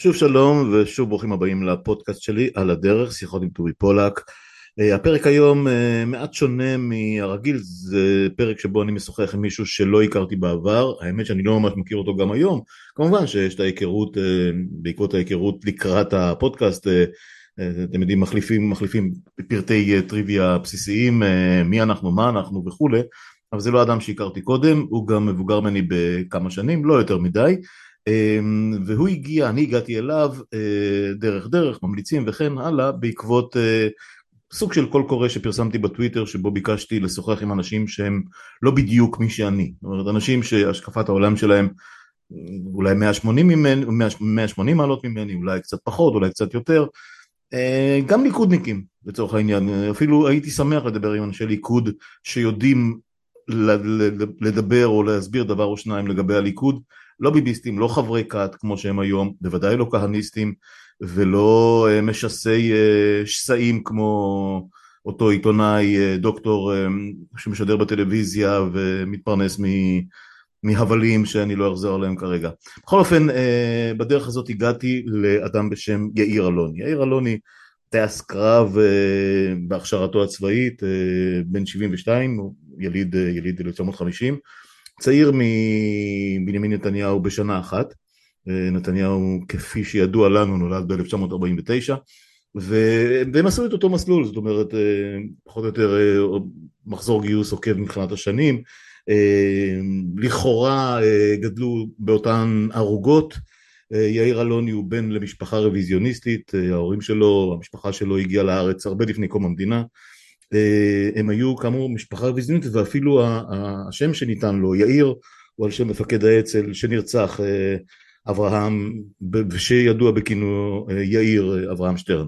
שוב שלום ושוב ברוכים הבאים לפודקאסט שלי על הדרך, שיחות עם טובי פולק. הפרק היום מעט שונה מהרגיל, זה פרק שבו אני משוחח עם מישהו שלא הכרתי בעבר, האמת שאני לא ממש מכיר אותו גם היום, כמובן שיש את ההיכרות, בעקבות ההיכרות לקראת הפודקאסט, אתם יודעים, מחליפים פרטי טריוויה בסיסיים, מי אנחנו, מה אנחנו וכולי, אבל זה לא אדם שהכרתי קודם, הוא גם מבוגר ממני בכמה שנים, לא יותר מדי, והוא הגיע, אני הגעתי אליו דרך ממליצים וכן הלאה בעקבות סוג של קול קורא שפרסמתי בטוויטר שבו ביקשתי לשוחח עם אנשים שהם לא בדיוק מי שאני, זאת אומרת אנשים שהשקפת העולם שלהם אולי 180 מעלות ממני, אולי קצת פחות, אולי קצת יותר, גם ליכודניקים לצורך העניין, אפילו הייתי שמח לדבר עם אנשי ליכוד שיודעים לדבר או להסביר דבר או שניים לגבי הליכוד, לא ביביסטים, לא חברי כת כמו שהם היום, בוודאי לא כהניסטים ולא משסי שסעים כמו אותו עיתונאי דוקטור שמשדר בטלוויזיה ומתפרנס מהבלים שאני לא אחזור עליהם כרגע. בכל אופן, בדרך הזאת הגעתי לאדם בשם יאיר אלוני. יאיר אלוני טייס קרב בהכשרתו הצבאית, בן 72, יליד 1950, צעיר מבנימין נתניהו בשנה אחת. נתניהו כפי שידוע לנו נולד ב-1949, והם עשו את אותו מסלול, זאת אומרת פחות או יותר מחזור גיוס עוקב מבחינת השנים, לכאורה גדלו באותן ערוגות. יאיר אלוני הוא בן למשפחה רוויזיוניסטית, ההורים שלו, המשפחה שלו הגיעה לארץ הרבה לפני קום המדינה, הם היו כאמור משפחה רוויזיוניסטית, ואפילו השם שניתן לו, יאיר, הוא על שם מפקד האצ"ל שנרצח, אברהם, שידוע בכינויו יאיר אברהם שטרן,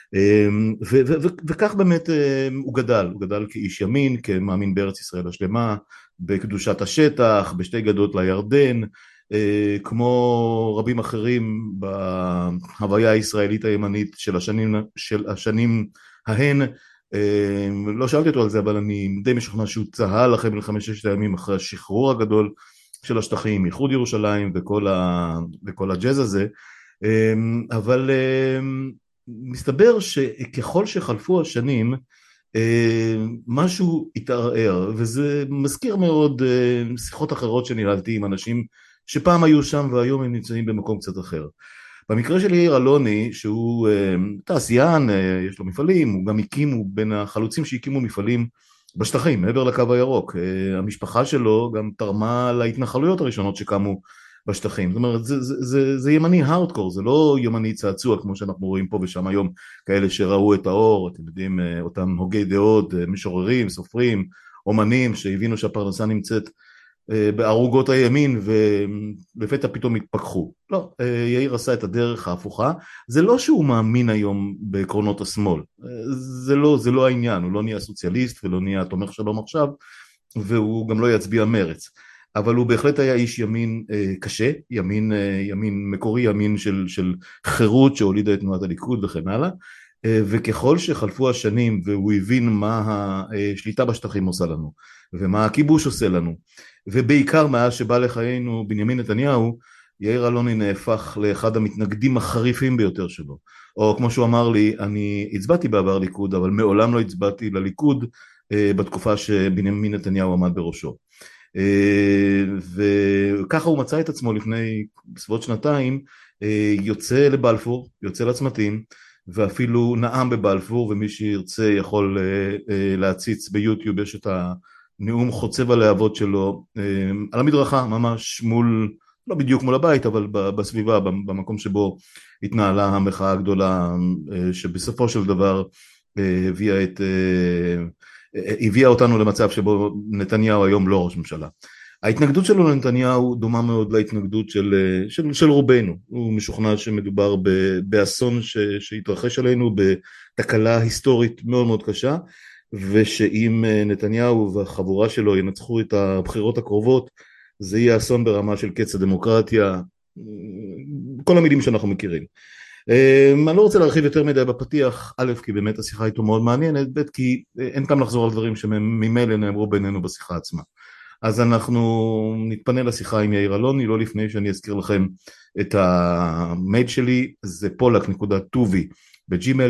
וכך באמת הוא גדל כאיש ימין, כמאמין בארץ ישראל השלמה, בקדושת השטח, בשתי גדות לירדן, כמו רבים אחרים בהוויה הישראלית הימנית של השנים ההן. לא שאלתי אותו על זה, אבל אני די משוכנע שהוא צהל אחרי מלחמת ששת הימים, אחרי השחרור הגדול של השטחים, איחוד ירושלים וכל הג'אז הזה, אבל מסתבר שככל שחלפו השנים משהו התערער, וזה מזכיר מאוד שיחות אחרות שניהלתי עם אנשים שפעם היו שם והיום הם נמצאים במקום קצת אחר. במקרה של יאיר אלוני, שהוא תעשיין, יש לו מפעלים, הוא בין החלוצים שהקימו מפעלים בשטחים, מעבר לקו הירוק. המשפחה שלו גם תרמה להתנחלויות הראשונות שקמו בשטחים. זאת אומרת, זה ימני הארדקור, זה לא ימני צעצוע כמו שאנחנו רואים פה ושם היום, כאלה שראו את האור, אתם יודעים, אותם הוגי דעות, משוררים, סופרים, אומנים, שהבינו שהפרנסה נמצאת בערוגות הימין ולפתע פתאום התפכחו. לא, יאיר עשה את הדרך ההפוכה. זה לא שהוא מאמין היום בעקרונות השמאל, זה לא העניין, הוא לא נהיה סוציאליסט ולא נהיה תומך שלום עכשיו, והוא גם לא יצביע מרץ, אבל הוא בהחלט היה איש ימין קשה, ימין מקורי, ימין של חירות שהולידה את תנועת הליכוד וכן הלאה, וככל שחלפו השנים והוא הבין מה השליטה בשטחים עושה לנו ומה הכיבוש עושה לנו, ובעיקר מאז שבא לחיינו בנימין נתניהו, יאיר אלוני נהפך לאחד המתנגדים החריפים ביותר שלו. או כמו שהוא אמר לי, אני הצבעתי בעבר ליכוד, אבל מעולם לא הצבעתי לליכוד בתקופה שבנימין נתניהו עמד בראשו. וככה הוא מצא את עצמו לפני בסביבות שנתיים, יוצא לבלפור, יוצא לצמתים, ואפילו נאם בבלפור, ומי שירצה יכול להציץ ביוטיוב, יש את הנאום חוצב הלהבות שלו על המדרכה, ממש מול, לא בדיוק מול הבית, אבל בסביבה, במקום שבו התנהלה המחאה הגדולה, שבסופו של דבר הביאה אותנו למצב שבו נתניהו היום לא ראש ממשלה. ההתנגדות שלו לנתניהו דומה מאוד להתנגדות של רובנו. הוא משוכנע שמדובר באסון שהתרחש עלינו, בתקלה היסטורית מאוד מאוד קשה, ושאם נתניהו והחבורה שלו ינצחו את הבחירות הקרובות, זה יהיה אסון ברמה של קץ הדמוקרטיה, כל המילים שאנחנו מכירים. אני לא רוצה להרחיב יותר מדי בפתיח, א', כי באמת השיחה איתו מאוד מעניינת, ב', כי אין כאן לחזור על דברים שממילא נאמרו בינינו בשיחה עצמה. אז אנחנו נתפנה לשיחה עם יאיר אלוני, לא לפני שאני אזכיר לכם את המייל שלי, זה פולק.טובי בג'ימייל,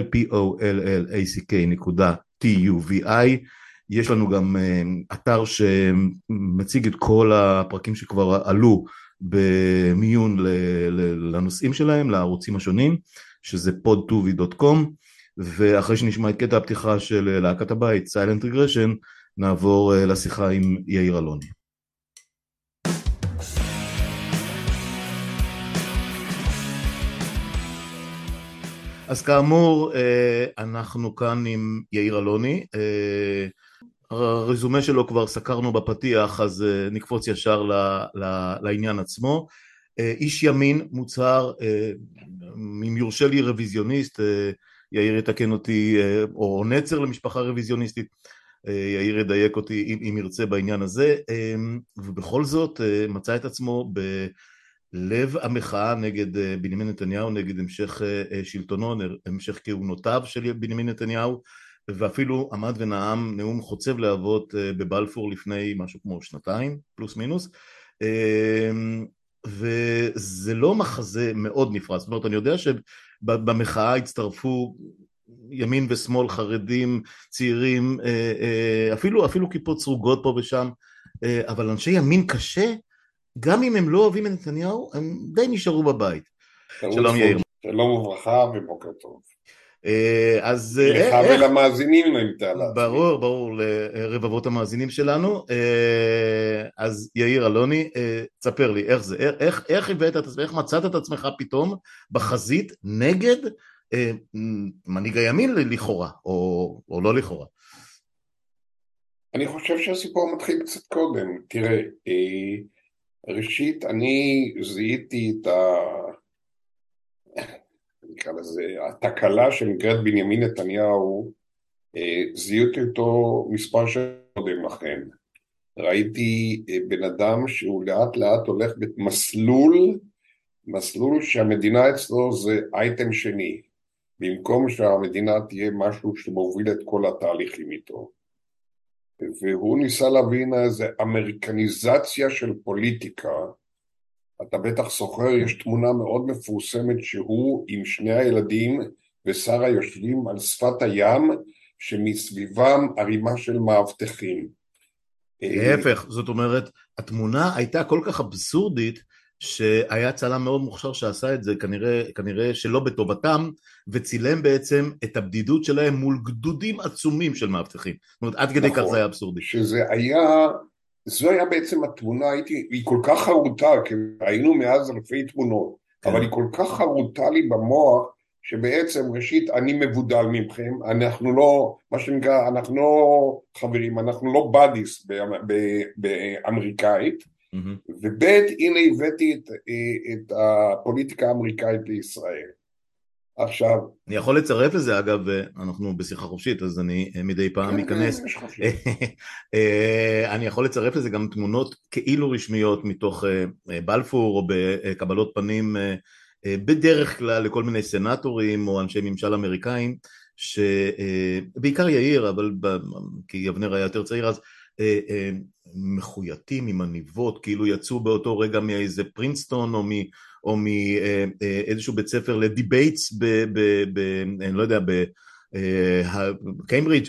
pollack.tuvi. יש לנו גם אתר שמציג את כל הפרקים שכבר עלו במיון לנושאים שלהם, לערוצים השונים, שזה podtuvi.com. ואחרי שנשמע את קטע הפתיחה של להקת הבית, Silent Regression, נעבור לשיחה עם יאיר אלוני. אז כאמור, אנחנו כאן עם יאיר אלוני. הרזומה שלו כבר סקרנו בפתיח, אז נקפוץ ישר לעניין עצמו. איש ימין מוצהר, אם יורשה לי רוויזיוניסט, יאיר יתקן אותי, או נצר למשפחה רוויזיוניסטית, יאיר ידייק אותי אם ירצה בעניין הזה, ובכל זאת מצא את עצמו בלב המחאה נגד בנימין נתניהו, נגד המשך שלטונו, המשך כהונותיו של בנימין נתניהו, ואפילו עמד ונאם נאום חוצב להבות בבלפור לפני משהו כמו שנתיים, פלוס מינוס, וזה לא מחזה מאוד נפרץ. זאת אומרת, אני יודע שבמחאה הצטרפו ימין ושמאל, חרדים, צעירים, אפילו כיפות סרוגות פה ושם, אבל אנשי ימין קשה, גם אם הם לא אוהבים את נתניהו, הם די נשארו בבית. שלום יאיר. שלום וברכה ובוקר טוב. אז לך ולמאזינים אני מתאר לעצמי. ברור, לרבבות המאזינים שלנו. אז יאיר אלוני, תספר לי איך זה, איך הבאת את עצמך, איך מצאת את עצמך פתאום בחזית נגד מנהיג הימין לכאורה, או לא לכאורה? אני חושב שהסיפור מתחיל קצת קודם. תראה, ראשית אני זיהיתי את נקרא לזה, התקלה שנקראת בנימין נתניהו, זיהיתי אותו מספר שנים קודם לכן. ראיתי בן אדם שהוא לאט לאט הולך מסלול שהמדינה אצלו זה אייטם שני, במקום שהמדינה תהיה משהו שמוביל את כל התהליכים איתו. והוא ניסה להבין איזה אמריקניזציה של פוליטיקה. אתה בטח זוכר, יש תמונה מאוד מפורסמת שהוא עם שני הילדים ושרה יושבים על שפת הים, שמסביבם ערימה של מאבטחים. להפך, זאת אומרת, התמונה הייתה כל כך אבסורדית, שהיה צלם מאוד מוכשר שעשה את זה, כנראה שלא בטובתם, וצילם בעצם את הבדידות שלהם מול גדודים עצומים של מאבטחים. זאת אומרת, עד כדי כך זה היה אבסורדי. זו היה בעצם התמונה, היא כל כך חרוטה, כי היינו מאז אלפי תמונות, אבל היא כל כך חרוטה לי במוח, שבעצם ראשית אני מבודל מכם, אנחנו לא, מה שנקרא, אנחנו לא חברים, אנחנו לא בדיס באמריקאית, ובית הנה הבאתי את הפוליטיקה האמריקאית לישראל. עכשיו, אני יכול לצרף לזה, אגב, אנחנו בשיחה חופשית, אז אני מדי פעם אכנס, אני יכול לצרף לזה גם תמונות כאילו רשמיות מתוך בלפור, או בקבלות פנים בדרך כלל לכל מיני סנטורים או אנשי ממשל אמריקאים, שבעיקר יאיר, אבל כי יבנר היה יותר צעיר אז, מחויטים עם עניבות, כאילו יצאו באותו רגע מאיזה פרינסטון או מאיזשהו בית ספר לדיבייטס אני לא יודע, בקיימברידג'.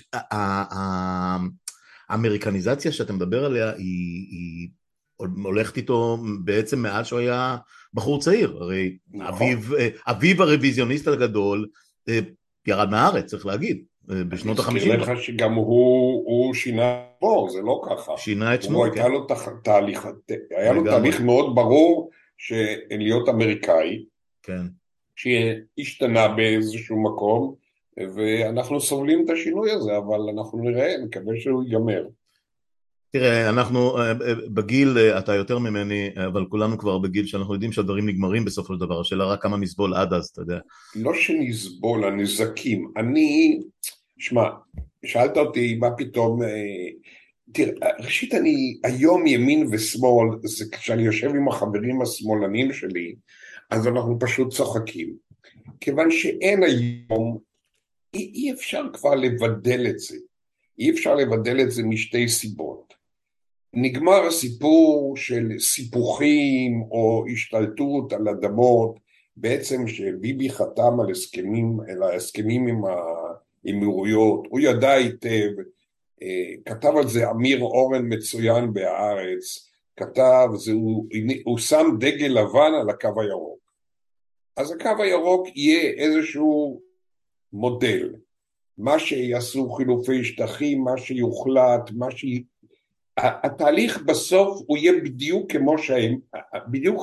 האמריקניזציה שאתה מדבר עליה היא הולכת איתו בעצם מאז שהוא היה בחור צעיר, הרי אביו הרוויזיוניסט הגדול ירד מהארץ, צריך להגיד, בשנות ה-50. אני אזכיר לך שגם הוא שינה בו, זה לא ככה. שינה את שמו, כן. היה לו תהליך מאוד ברור להיות אמריקאי, כן. שהשתנה באיזשהו מקום, ואנחנו סובלים את השינוי הזה, אבל אנחנו נראה, נקווה שהוא ייגמר. תראה, אנחנו בגיל, אתה יותר ממני, אבל כולנו כבר בגיל שאנחנו יודעים שהדברים נגמרים בסופו של דבר, השאלה רק כמה נסבול עד אז, אתה יודע. לא שנסבול, הנזקים. שמע, שאלת אותי מה פתאום, תראה, ראשית אני, היום ימין ושמאל, זה כשאני יושב עם החברים השמאלנים שלי, אז אנחנו פשוט צוחקים. כיוון שאין היום, אי אפשר כבר לבדל את זה. אי אפשר לבדל את זה משתי סיבות. נגמר הסיפור של סיפוחים או השתלטות על אדמות, בעצם שביבי חתם על הסכמים, אלא הסכמים עם האמירויות, הוא ידע היטב, כתב על זה אמיר אורן מצוין בהארץ, כתב, הוא שם דגל לבן על הקו הירוק. אז הקו הירוק יהיה איזשהו מודל, מה שיעשו חילופי שטחים, מה שיוחלט, התהליך בסוף הוא יהיה בדיוק כמו שהם, בדיוק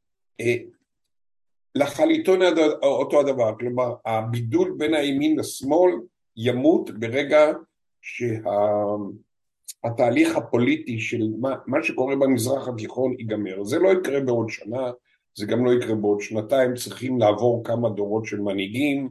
לחליטון אותו הדבר, כלומר הבידול בין הימין לשמאל ימות ברגע שהתהליך הפוליטי של מה שקורה במזרח התיכון ייגמר. זה לא יקרה בעוד שנה, זה גם לא יקרה בעוד שנתיים, צריכים לעבור כמה דורות של מנהיגים.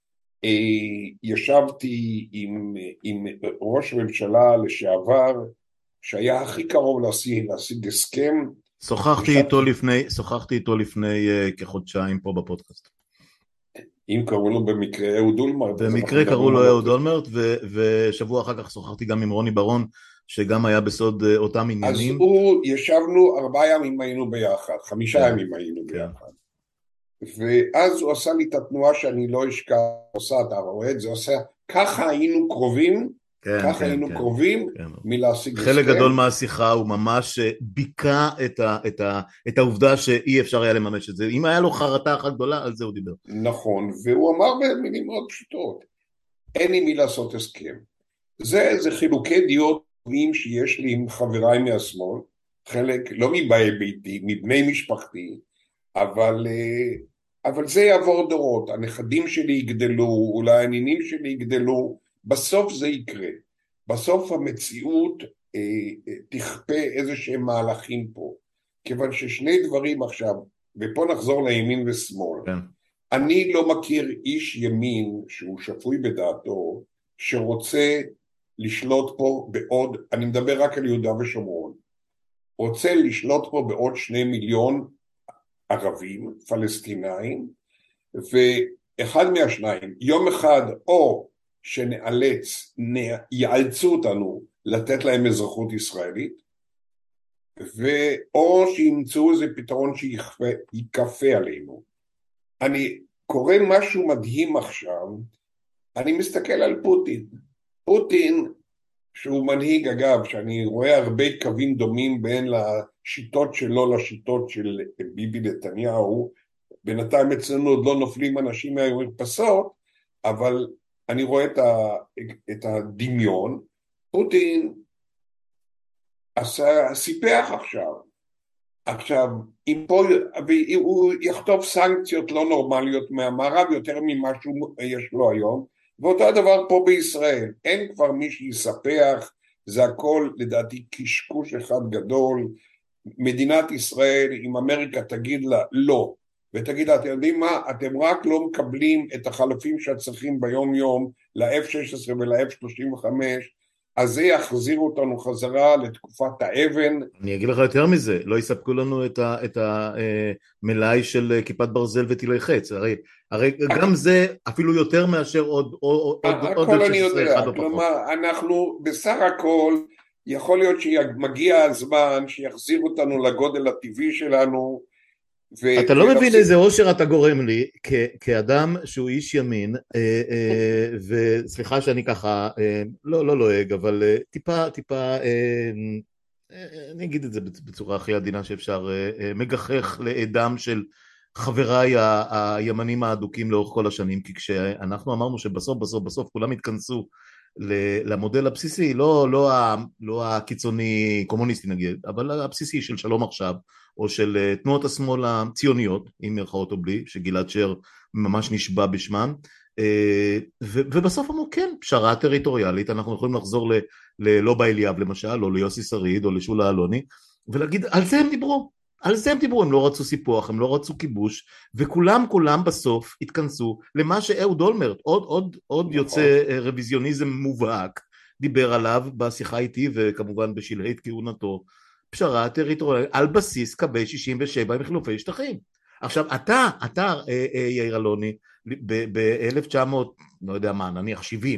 ישבתי עם ראש ממשלה לשעבר, שהיה הכי קרוב להשיג הסכם. שוחחתי איתו לפני כחודשיים פה בפודקאסט. אם קראו לו במקרה אהוד אולמרט. במקרה קראו לו אהוד אולמרט, ושבוע אחר כך שוחחתי גם עם רוני ברון, שגם היה בסוד אותם עניינים. אז ישבנו 4 ימים היינו ביחד, 5 ימים היינו ביחד. ואז הוא עשה לי את התנועה שאני לא אשכח, אתה רואה את זה, ככה היינו קרובים, ככה היינו קרובים מלהשיג חלק גדול מהשיחה הוא ממש ביקע את העובדה שאי אפשר היה לממש את זה. אם היה לו חרטה אחת גדולה, על זה הוא דיבר. נכון, והוא אמר במילים מאוד פשוטות, אין עם מי לעשות הסכם. זה חילוקי דעות שיש לי עם חבריי מהשמאל, חלק לא מבאי ביתי, מבני משפחתי, אבל זה יעבור דורות, הנכדים שלי יגדלו, אולי הנינים שלי יגדלו, בסוף זה יקרה. בסוף המציאות תכפה איזה שהם מהלכים פה. כיוון ששני דברים עכשיו, ופה נחזור לימין ושמאל. כן. אני לא מכיר איש ימין שהוא שפוי בדעתו, שרוצה לשלוט פה בעוד, אני מדבר רק על יהודה ושומרון, רוצה לשלוט פה בעוד 2 מיליון ערבים, פלסטינאים, ואחד מהשניים, יום אחד או יאלצו אותנו לתת להם אזרחות ישראלית, או שימצאו איזה פתרון שיקפה עלינו. אני קורא משהו מדהים עכשיו, אני מסתכל על פוטין שהוא מנהיג, אגב, שאני רואה הרבה קווים דומים בין לשיטות שלו לשיטות של ביבי נתניהו, בינתיים אצלנו עוד לא נופלים אנשים מהמרפסות, אבל אני רואה את הדמיון. פוטין סיפח עכשיו, הוא יכתוב סנקציות לא נורמליות מהמערב יותר ממה שיש לו היום, ואותו הדבר פה בישראל, אין כבר מי שיספח, זה הכל לדעתי קשקוש אחד גדול. מדינת ישראל, אם אמריקה תגיד לה לא, ותגיד לה, אתם יודעים מה, אתם רק לא מקבלים את החלפים שצריכים ביום יום ל-F-16 ול-F-35, אז זה יחזיר אותנו חזרה לתקופת האבן. אני אגיד לך יותר מזה, לא יספקו לנו את המלאי של כיפת ברזל וטילי חץ, הרי גם זה אפילו יותר מאשר עוד הכל אני יודע, כלומר אנחנו בסך הכל יכול להיות שמגיע הזמן שיחזיר אותנו לגודל הטבעי שלנו. אתה לא מבין איזה אושר אתה גורם לי כאדם שהוא איש ימין, וסליחה שאני ככה לא לועג, אבל טיפה אני אגיד את זה בצורה הכי עדינה שאפשר, מגחך לעדם של חבריי הימנים האדוקים לאורך כל השנים, כי כשאנחנו אמרנו שבסוף כולם התכנסו למודל הבסיסי, לא הקיצוני קומוניסטי נגיד, אבל הבסיסי של שלום עכשיו, או של תנועות השמאל הציוניות, עם מרכאות או בלי, שגלעד שר ממש נשבע בשמן, ובסוף אמרו כן, פשרה טריטוריאלית, אנחנו יכולים לחזור ללובה אליאב למשל, או ליוסי שריד, או לשולה אלוני, ולהגיד, על זה הם דיברו, הם לא רצו סיפוח, הם לא רצו כיבוש, וכולם בסוף התכנסו למה שאהוד אולמרט, עוד יוצא רוויזיוניזם מובהק, דיבר עליו בשיחה איתי, וכמובן בשלהי כהונתו, פשרה טריטוריאלית, על בסיס קווי 67 עם חילופי שטחים. עכשיו, אתה יאיר אלוני, ב-1900, לא יודע מה, נניח 70,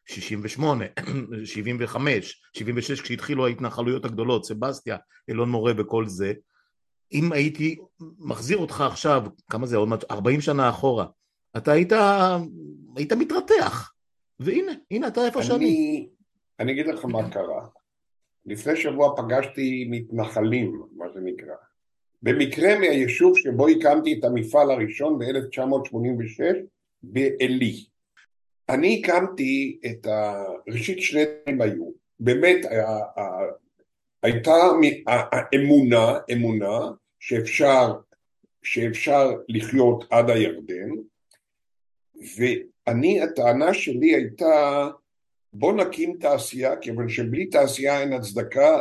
68, 75, 76, כשהתחילו ההתנחלויות הגדולות, סבסטיה, אלון מורה וכל זה, אם הייתי מחזיר אותך עכשיו, כמה זה עוד מעט, 40 שנה אחורה, אתה היית מתרתח, והנה, הנה אתה איפה שאני. אני אגיד לך מה קרה. לפני שבוע פגשתי מתנחלים, מה זה נקרא. במקרה מהיישוב שבו הקמתי את המפעל הראשון ב-1986, בעלי. אני הקמתי ראשית שני דברים היו. באמת הייתה אמונה שאפשר לחיות עד הירדן, הטענה שלי הייתה, בוא נקים תעשייה, כיוון שבלי תעשייה אין הצדקה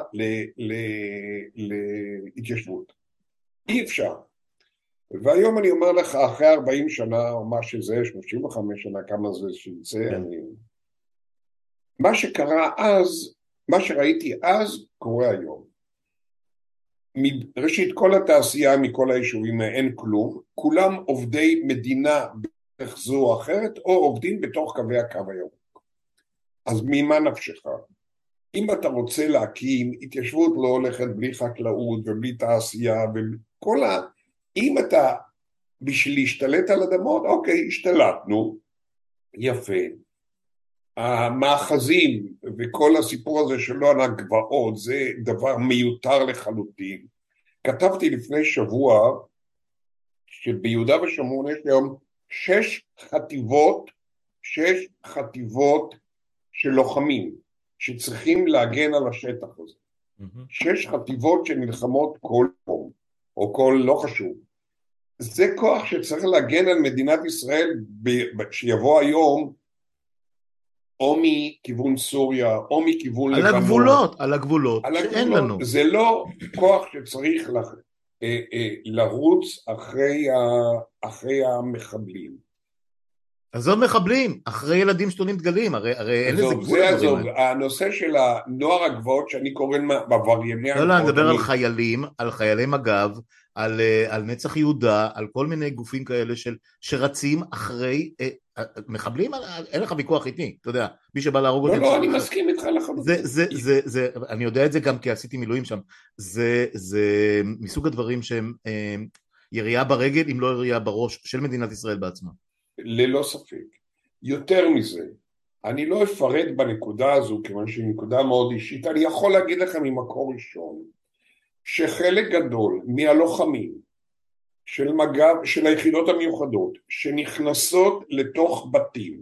להתיישבות. אי אפשר. והיום אני אומר לך, אחרי 40 שנה, או מה שזה, 35 שנה, כמה זה שיצא, מה שקרה אז, מה שראיתי אז, קורה היום. ראשית, כל התעשייה מכל היישובים אין כלום, כולם עובדי מדינה בדרך זו או אחרת, או עובדים בתוך קווי הקו הירוק. אז ממה נפשך? אם אתה רוצה להקים, התיישבות לא הולכת בלי חקלאות ובלי תעשייה, אם אתה בשביל להשתלט על אדמות, אוקיי, השתלטנו, יפה. המאחזים וכל הסיפור הזה שלא על הגבעות, זה דבר מיותר לחלוטין. כתבתי לפני שבוע, שביהודה ושומרון יש היום 6 חטיבות של לוחמים, שצריכים להגן על השטח הזה. 6 חטיבות שנלחמות כל יום, או כל לא חשוב. זה כוח שצריך להגן על מדינת ישראל, שיבוא היום, או מכיוון סוריה, או מכיוון לבנון. על הגבולות, שאין לנו. זה לא כוח שצריך לרוץ אחרי המחבלים. עזוב מחבלים, אחרי ילדים שתולים דגלים, הרי אין לזה גבול לדברים האלה. הנושא של הנוער הגבעות, שאני קורא בעברייני הגבעות. לא, אני מדבר על חיילים, על חיילי מג"ב, על נצח יהודה, על כל מיני גופים כאלה שרצים אחרי מחבלים, אין לך ויכוח איתי, אתה יודע, מי שבא להרוג אותי. לא, אני מסכים איתך לחלוטין. אני יודע את זה גם כי עשיתי מילואים שם, זה מסוג הדברים שהם ירייה ברגל, אם לא ירייה בראש של מדינת ישראל בעצמה. ללא ספק. יותר מזה, אני לא אפרט בנקודה הזו, כיוון שהיא נקודה מאוד אישית, אני יכול להגיד לכם ממקור ראשון, שחלק גדול מהלוחמים של מג"ב, של היחידות המיוחדות, שנכנסות לתוך בתים,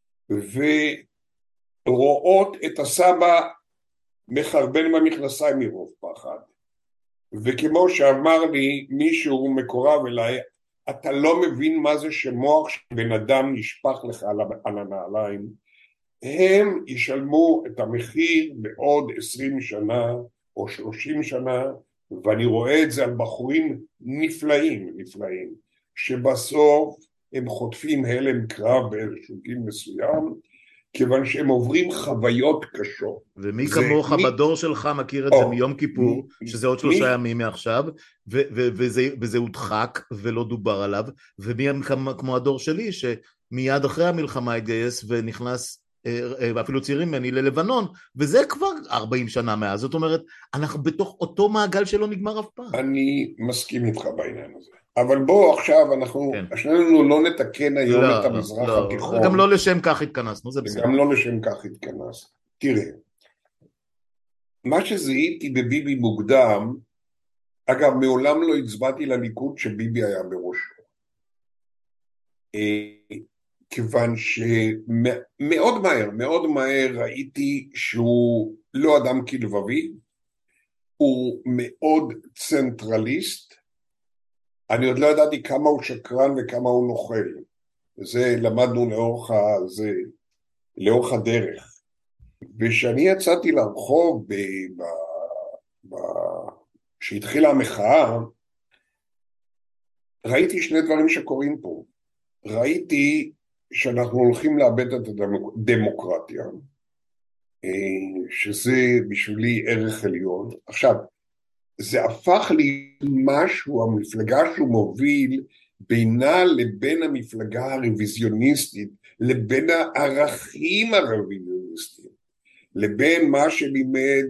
ורואות את הסבא מחרבן במכנסיים מרוב פחד, וכמו שאמר לי מישהו מקורב אליי, אתה לא מבין מה זה שמוח שבן אדם נשפך לך על הנעליים, הם ישלמו את המחיר בעוד 20 שנה או 30 שנה, ואני רואה את זה על בחורים נפלאים, שבסוף הם חוטפים הלם קרב באיזשהו גיל מסוים, כיוון שהם עוברים חוויות קשות. ומי כמוך בדור שלך מכיר את זה מיום כיפור, שזה עוד 3 ימים מעכשיו, וזה הודחק ולא דובר עליו, ומי כמו הדור שלי, שמיד אחרי המלחמה התגייס ונכנס, אפילו צעירים ממני, ללבנון, וזה כבר 40 שנה מאז. זאת אומרת, אנחנו בתוך אותו מעגל שלא נגמר אף פעם. אני מסכים איתך בעניין הזה. אבל בוא עכשיו אנחנו, שנינו לא נתקן היום את המזרח התיכון. גם לא לשם כך התכנסנו, זה בסדר. גם לא לשם כך התכנס. תראה, מה שזיהיתי בביבי מוקדם, אגב, מעולם לא הצבעתי לליכוד שביבי היה בראשו. כיוון מאוד מהר ראיתי שהוא לא אדם כלבבי, הוא מאוד צנטרליסט, אני עוד לא ידעתי כמה הוא שקרן וכמה הוא נוכל, זה למדנו לאורך הדרך. ושאני יצאתי לרחוב כשהתחילה המחאה, ראיתי 2 דברים שקורים פה. ראיתי שאנחנו הולכים לאבד את הדמוקרטיה, שזה בשבילי ערך עליון. עכשיו, זה הפך לי משהו, המפלגה שהוא מוביל, בינה לבין המפלגה הרוויזיוניסטית, לבין הערכים הרוויזיוניסטיים, לבין מה שלימד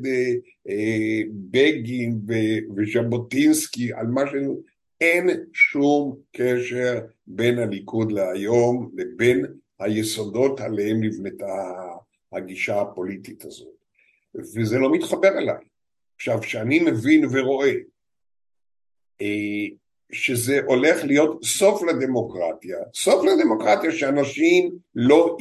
בגין וז'בוטינסקי, על מה אין שום קשר בין הליכוד להיום לבין היסודות עליהם נבנתה הגישה הפוליטית הזאת. וזה לא מתחבר אליי. עכשיו, שאני מבין ורואה שזה הולך להיות סוף לדמוקרטיה שאנשים לא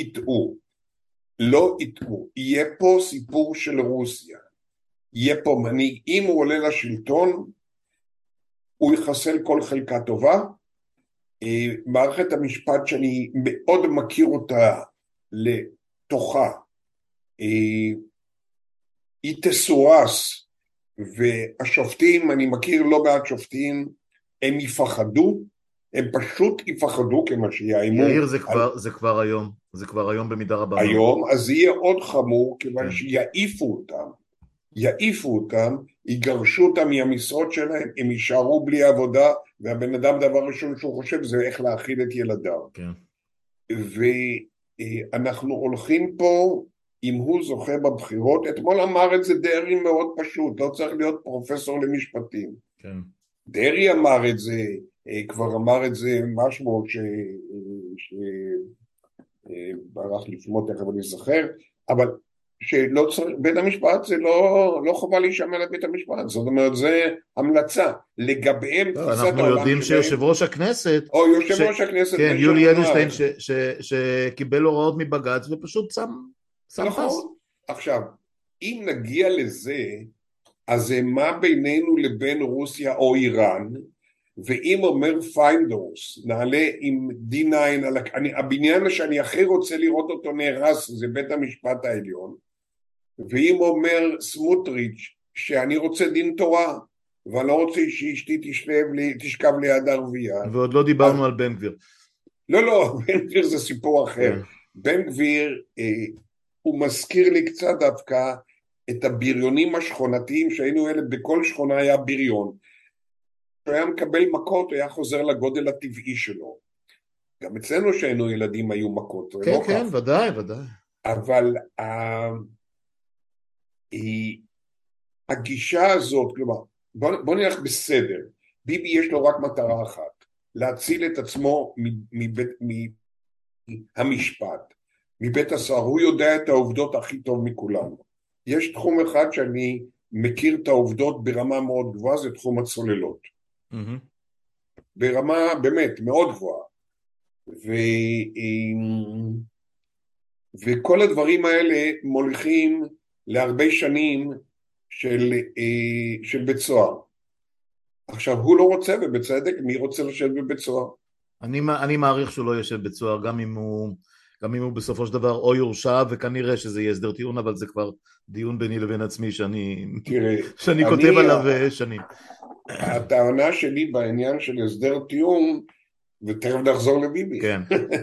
יטעו. יהיה פה סיפור של רוסיה, יהיה פה מנהיג, אם הוא עולה לשלטון, הוא יחסל כל חלקה טובה. מערכת המשפט שאני מאוד מכיר אותה לתוכה, היא תסורס, והשופטים, אני מכיר לא מעט שופטים, הם יפחדו, הם פשוט יפחדו כמה שיאיימו. יאיר, זה כבר היום במידה רבה. היום, אז זה יהיה עוד חמור, כיוון שיעיפו אותם, יגרשו אותם מהמשרות שלהם, הם יישארו בלי עבודה, והבן אדם דבר ראשון שהוא חושב זה איך להאכיל את ילדיו. כן. ואנחנו הולכים פה, אם הוא זוכה בבחירות, אתמול אמר את זה דרעי מאוד פשוט, לא צריך להיות פרופסור למשפטים. כן. דרעי אמר את זה, כבר אמר את זה משהו שברח לפמו, תכף אני זוכר, אבל שלא צריך, בית המשפט זה לא חובה להישמע לבית המשפט, זאת אומרת, זה המלצה, לגביהם תפיסת העולם אנחנו יודעים שיושב ראש הכנסת, או יושב ראש הכנסת, כן, יולי אדלשטיין, שקיבל הוראות מבג"ץ ופשוט שם פס. עכשיו, אם נגיע לזה, אז זה מה בינינו לבין רוסיה או איראן, ואם אומר פיינדורס, נעלה עם D9, הבניין שאני הכי רוצה לראות אותו נהרס, זה בית המשפט העליון, ואם אומר סמוטריץ' שאני רוצה דין תורה, ואני לא רוצה שאשתי תשכב ליד ערבייה. ועוד לא דיברנו על בן גביר. לא, בן גביר זה סיפור אחר. בן גביר, הוא מזכיר לי קצת דווקא את הבריונים השכונתיים שהיינו ילד, בכל שכונה היה בריון. הוא היה מקבל מכות, הוא היה חוזר לגודל הטבעי שלו. גם אצלנו שהיינו ילדים היו מכות. כן, לא כן, כך. ודאי. אבל הגישה הזאת, כלומר, בוא נלך בסדר. ביבי יש לו רק מטרה אחת, להציל את עצמו מהמשפט, מבית הסוהר. הוא יודע את העובדות הכי טוב מכולנו. יש תחום אחד שאני מכיר את העובדות ברמה מאוד גבוהה, זה תחום הצוללות. ברמה באמת מאוד גבוהה. וכל הדברים האלה מוליכים להרבה שנים של בית סוהר. עכשיו, הוא לא רוצה, ובצדק, מי רוצה לשבת בבית סוהר? אני מעריך שהוא לא יושב בבית סוהר, גם אם הוא בסופו של דבר או יורשע, וכנראה שזה יהיה הסדר טיעון, אבל זה כבר דיון ביני לבין עצמי שאני כותב עליו שנים. הטענה שלי בעניין של הסדר טיעון, ותכף נחזור לביבי. כן.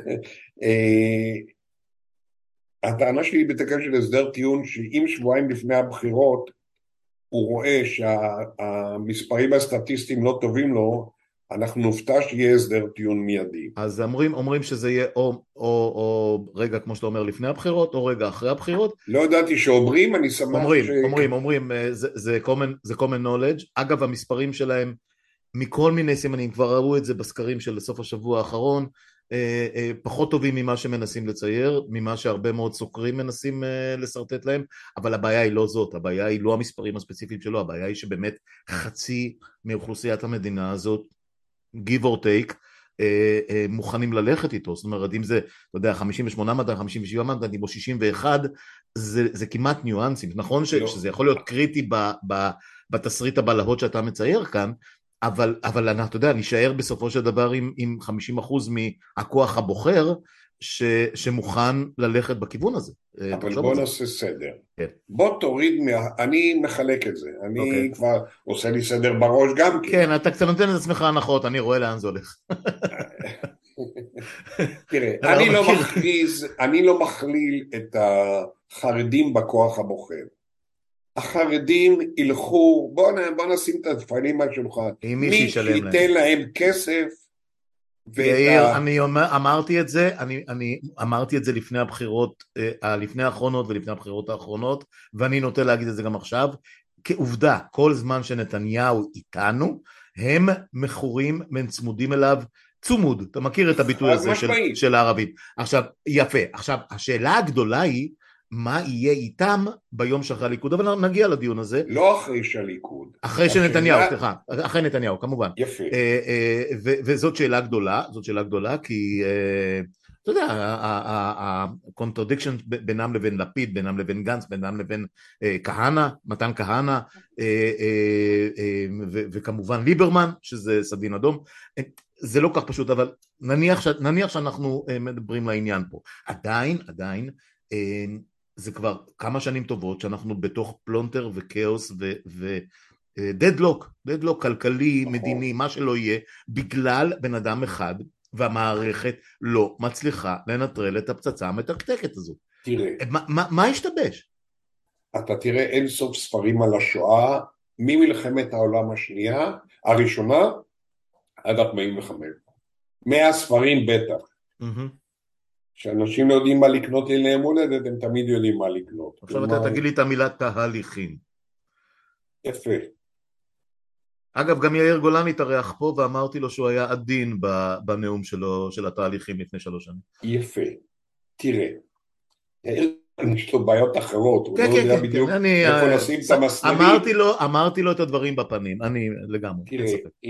הטענה שלי בתקן של הסדר טיעון, שאם שבועיים לפני הבחירות, הוא רואה שהמספרים הסטטיסטיים לא טובים לו, אנחנו נופתע שיהיה הסדר טיעון מיידי. אז אומרים שזה יהיה או רגע, כמו שאתה אומר, לפני הבחירות, או רגע אחרי הבחירות. לא ידעתי שאומרים, אני שמח אומרים, זה common knowledge. אגב, המספרים שלהם, מכל מיני סימנים, כבר ראו את זה בסקרים של סוף השבוע האחרון, פחות טובים ממה שמנסים לצייר, ממה שהרבה מאוד סוקרים מנסים לסרטט להם, אבל הבעיה היא לא זאת, הבעיה היא לא המספרים הספציפיים שלו, הבעיה היא שבאמת חצי מאוכלוסיית המדינה הזאת, give or take, מוכנים ללכת איתו. זאת אומרת, אם זה, אתה יודע, 58 מנדטים, 57 מנדטים או 61, זה כמעט ניואנסים. נכון שזה יכול להיות קריטי בתסריט הבלהות שאתה מצייר כאן, אבל אתה יודע, נשאר בסופו של דבר עם 50% מהכוח הבוחר שמוכן ללכת בכיוון הזה. אבל בוא נעשה סדר. בוא תוריד, אני מחלק את זה, אני כבר עושה לי סדר בראש גם כן. כן, אתה קצת נותן את עצמך הנחות, אני רואה לאן זה הולך. תראה, אני לא מכליל את החרדים בכוח הבוחר. החרדים ילכו, בוא נשים את הדפנים על שולחן, מי שייתן להם כסף יאיר, אני אמרתי את זה לפני הבחירות, לפני האחרונות ולפני הבחירות האחרונות, ואני נוטה להגיד את זה גם עכשיו, כעובדה, כל זמן שנתניהו איתנו, הם מכורים, הם צמודים אליו, צומוד, אתה מכיר את הביטוי הזה של הערבית. עכשיו, יפה, עכשיו, השאלה הגדולה היא, מה יהיה איתם ביום שאחרי הליכוד, אבל נגיע לדיון הזה. לא אחרי שהליכוד. אחרי שנתניהו, סליחה, אחרי נתניהו, כמובן. יפה. וזאת שאלה גדולה, זאת שאלה גדולה, כי אתה יודע, ה-contradiction בינם לבין לפיד, בינם לבין גנץ, בינם לבין כהנא, מתן כהנא, וכמובן ליברמן, שזה סדין אדום, זה לא כך פשוט, אבל נניח שאנחנו מדברים לעניין פה. עדיין, זה כבר כמה שנים טובות שאנחנו בתוך פלונטר וכאוס ודדלוק, דדלוק כלכלי, מדיני, מה שלא יהיה, בגלל בן אדם אחד, והמערכת לא מצליחה לנטרל את הפצצה המתקתקת הזו. תראה. מה השתבש? אתה תראה אין סוף ספרים על השואה, ממלחמת העולם השנייה, הראשונה, עד 45. 100 ספרים בטח. שאנשים יודעים מה לקנות לי ליום הולדת, הם תמיד יודעים מה לקנות. עכשיו אתה תגיד לי את המילה תהליכים. יפה. אגב, גם יאיר גולן התארח פה, ואמרתי לו שהוא היה עדין בנאום שלו, של התהליכים לפני 3 שנים. יפה. תראה, יאיר יש לו בעיות אחרות, הוא לא יודע בדיוק איפה לשים את המסללים. אמרתי לו את הדברים בפנים, אני לגמרי. תראה,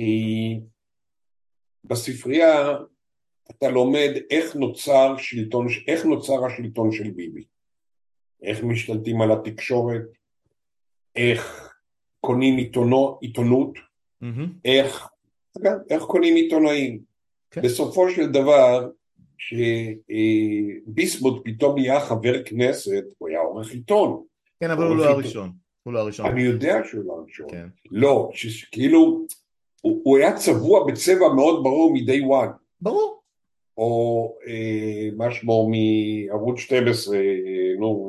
בספרייה אתה לומד איך נוצר השלטון של ביבי, איך משתלטים על התקשורת, איך קונים עיתונות, איך קונים עיתונאים. בסופו של דבר, שביסמוט פתאום נהיה חבר כנסת, הוא היה עורך עיתון. כן, אבל הוא לא הראשון. אני יודע שהוא לא הראשון. לא, כאילו, הוא היה צבוע בצבע מאוד ברור מ-day one. ברור. או מה שמו מערוץ 12, נו...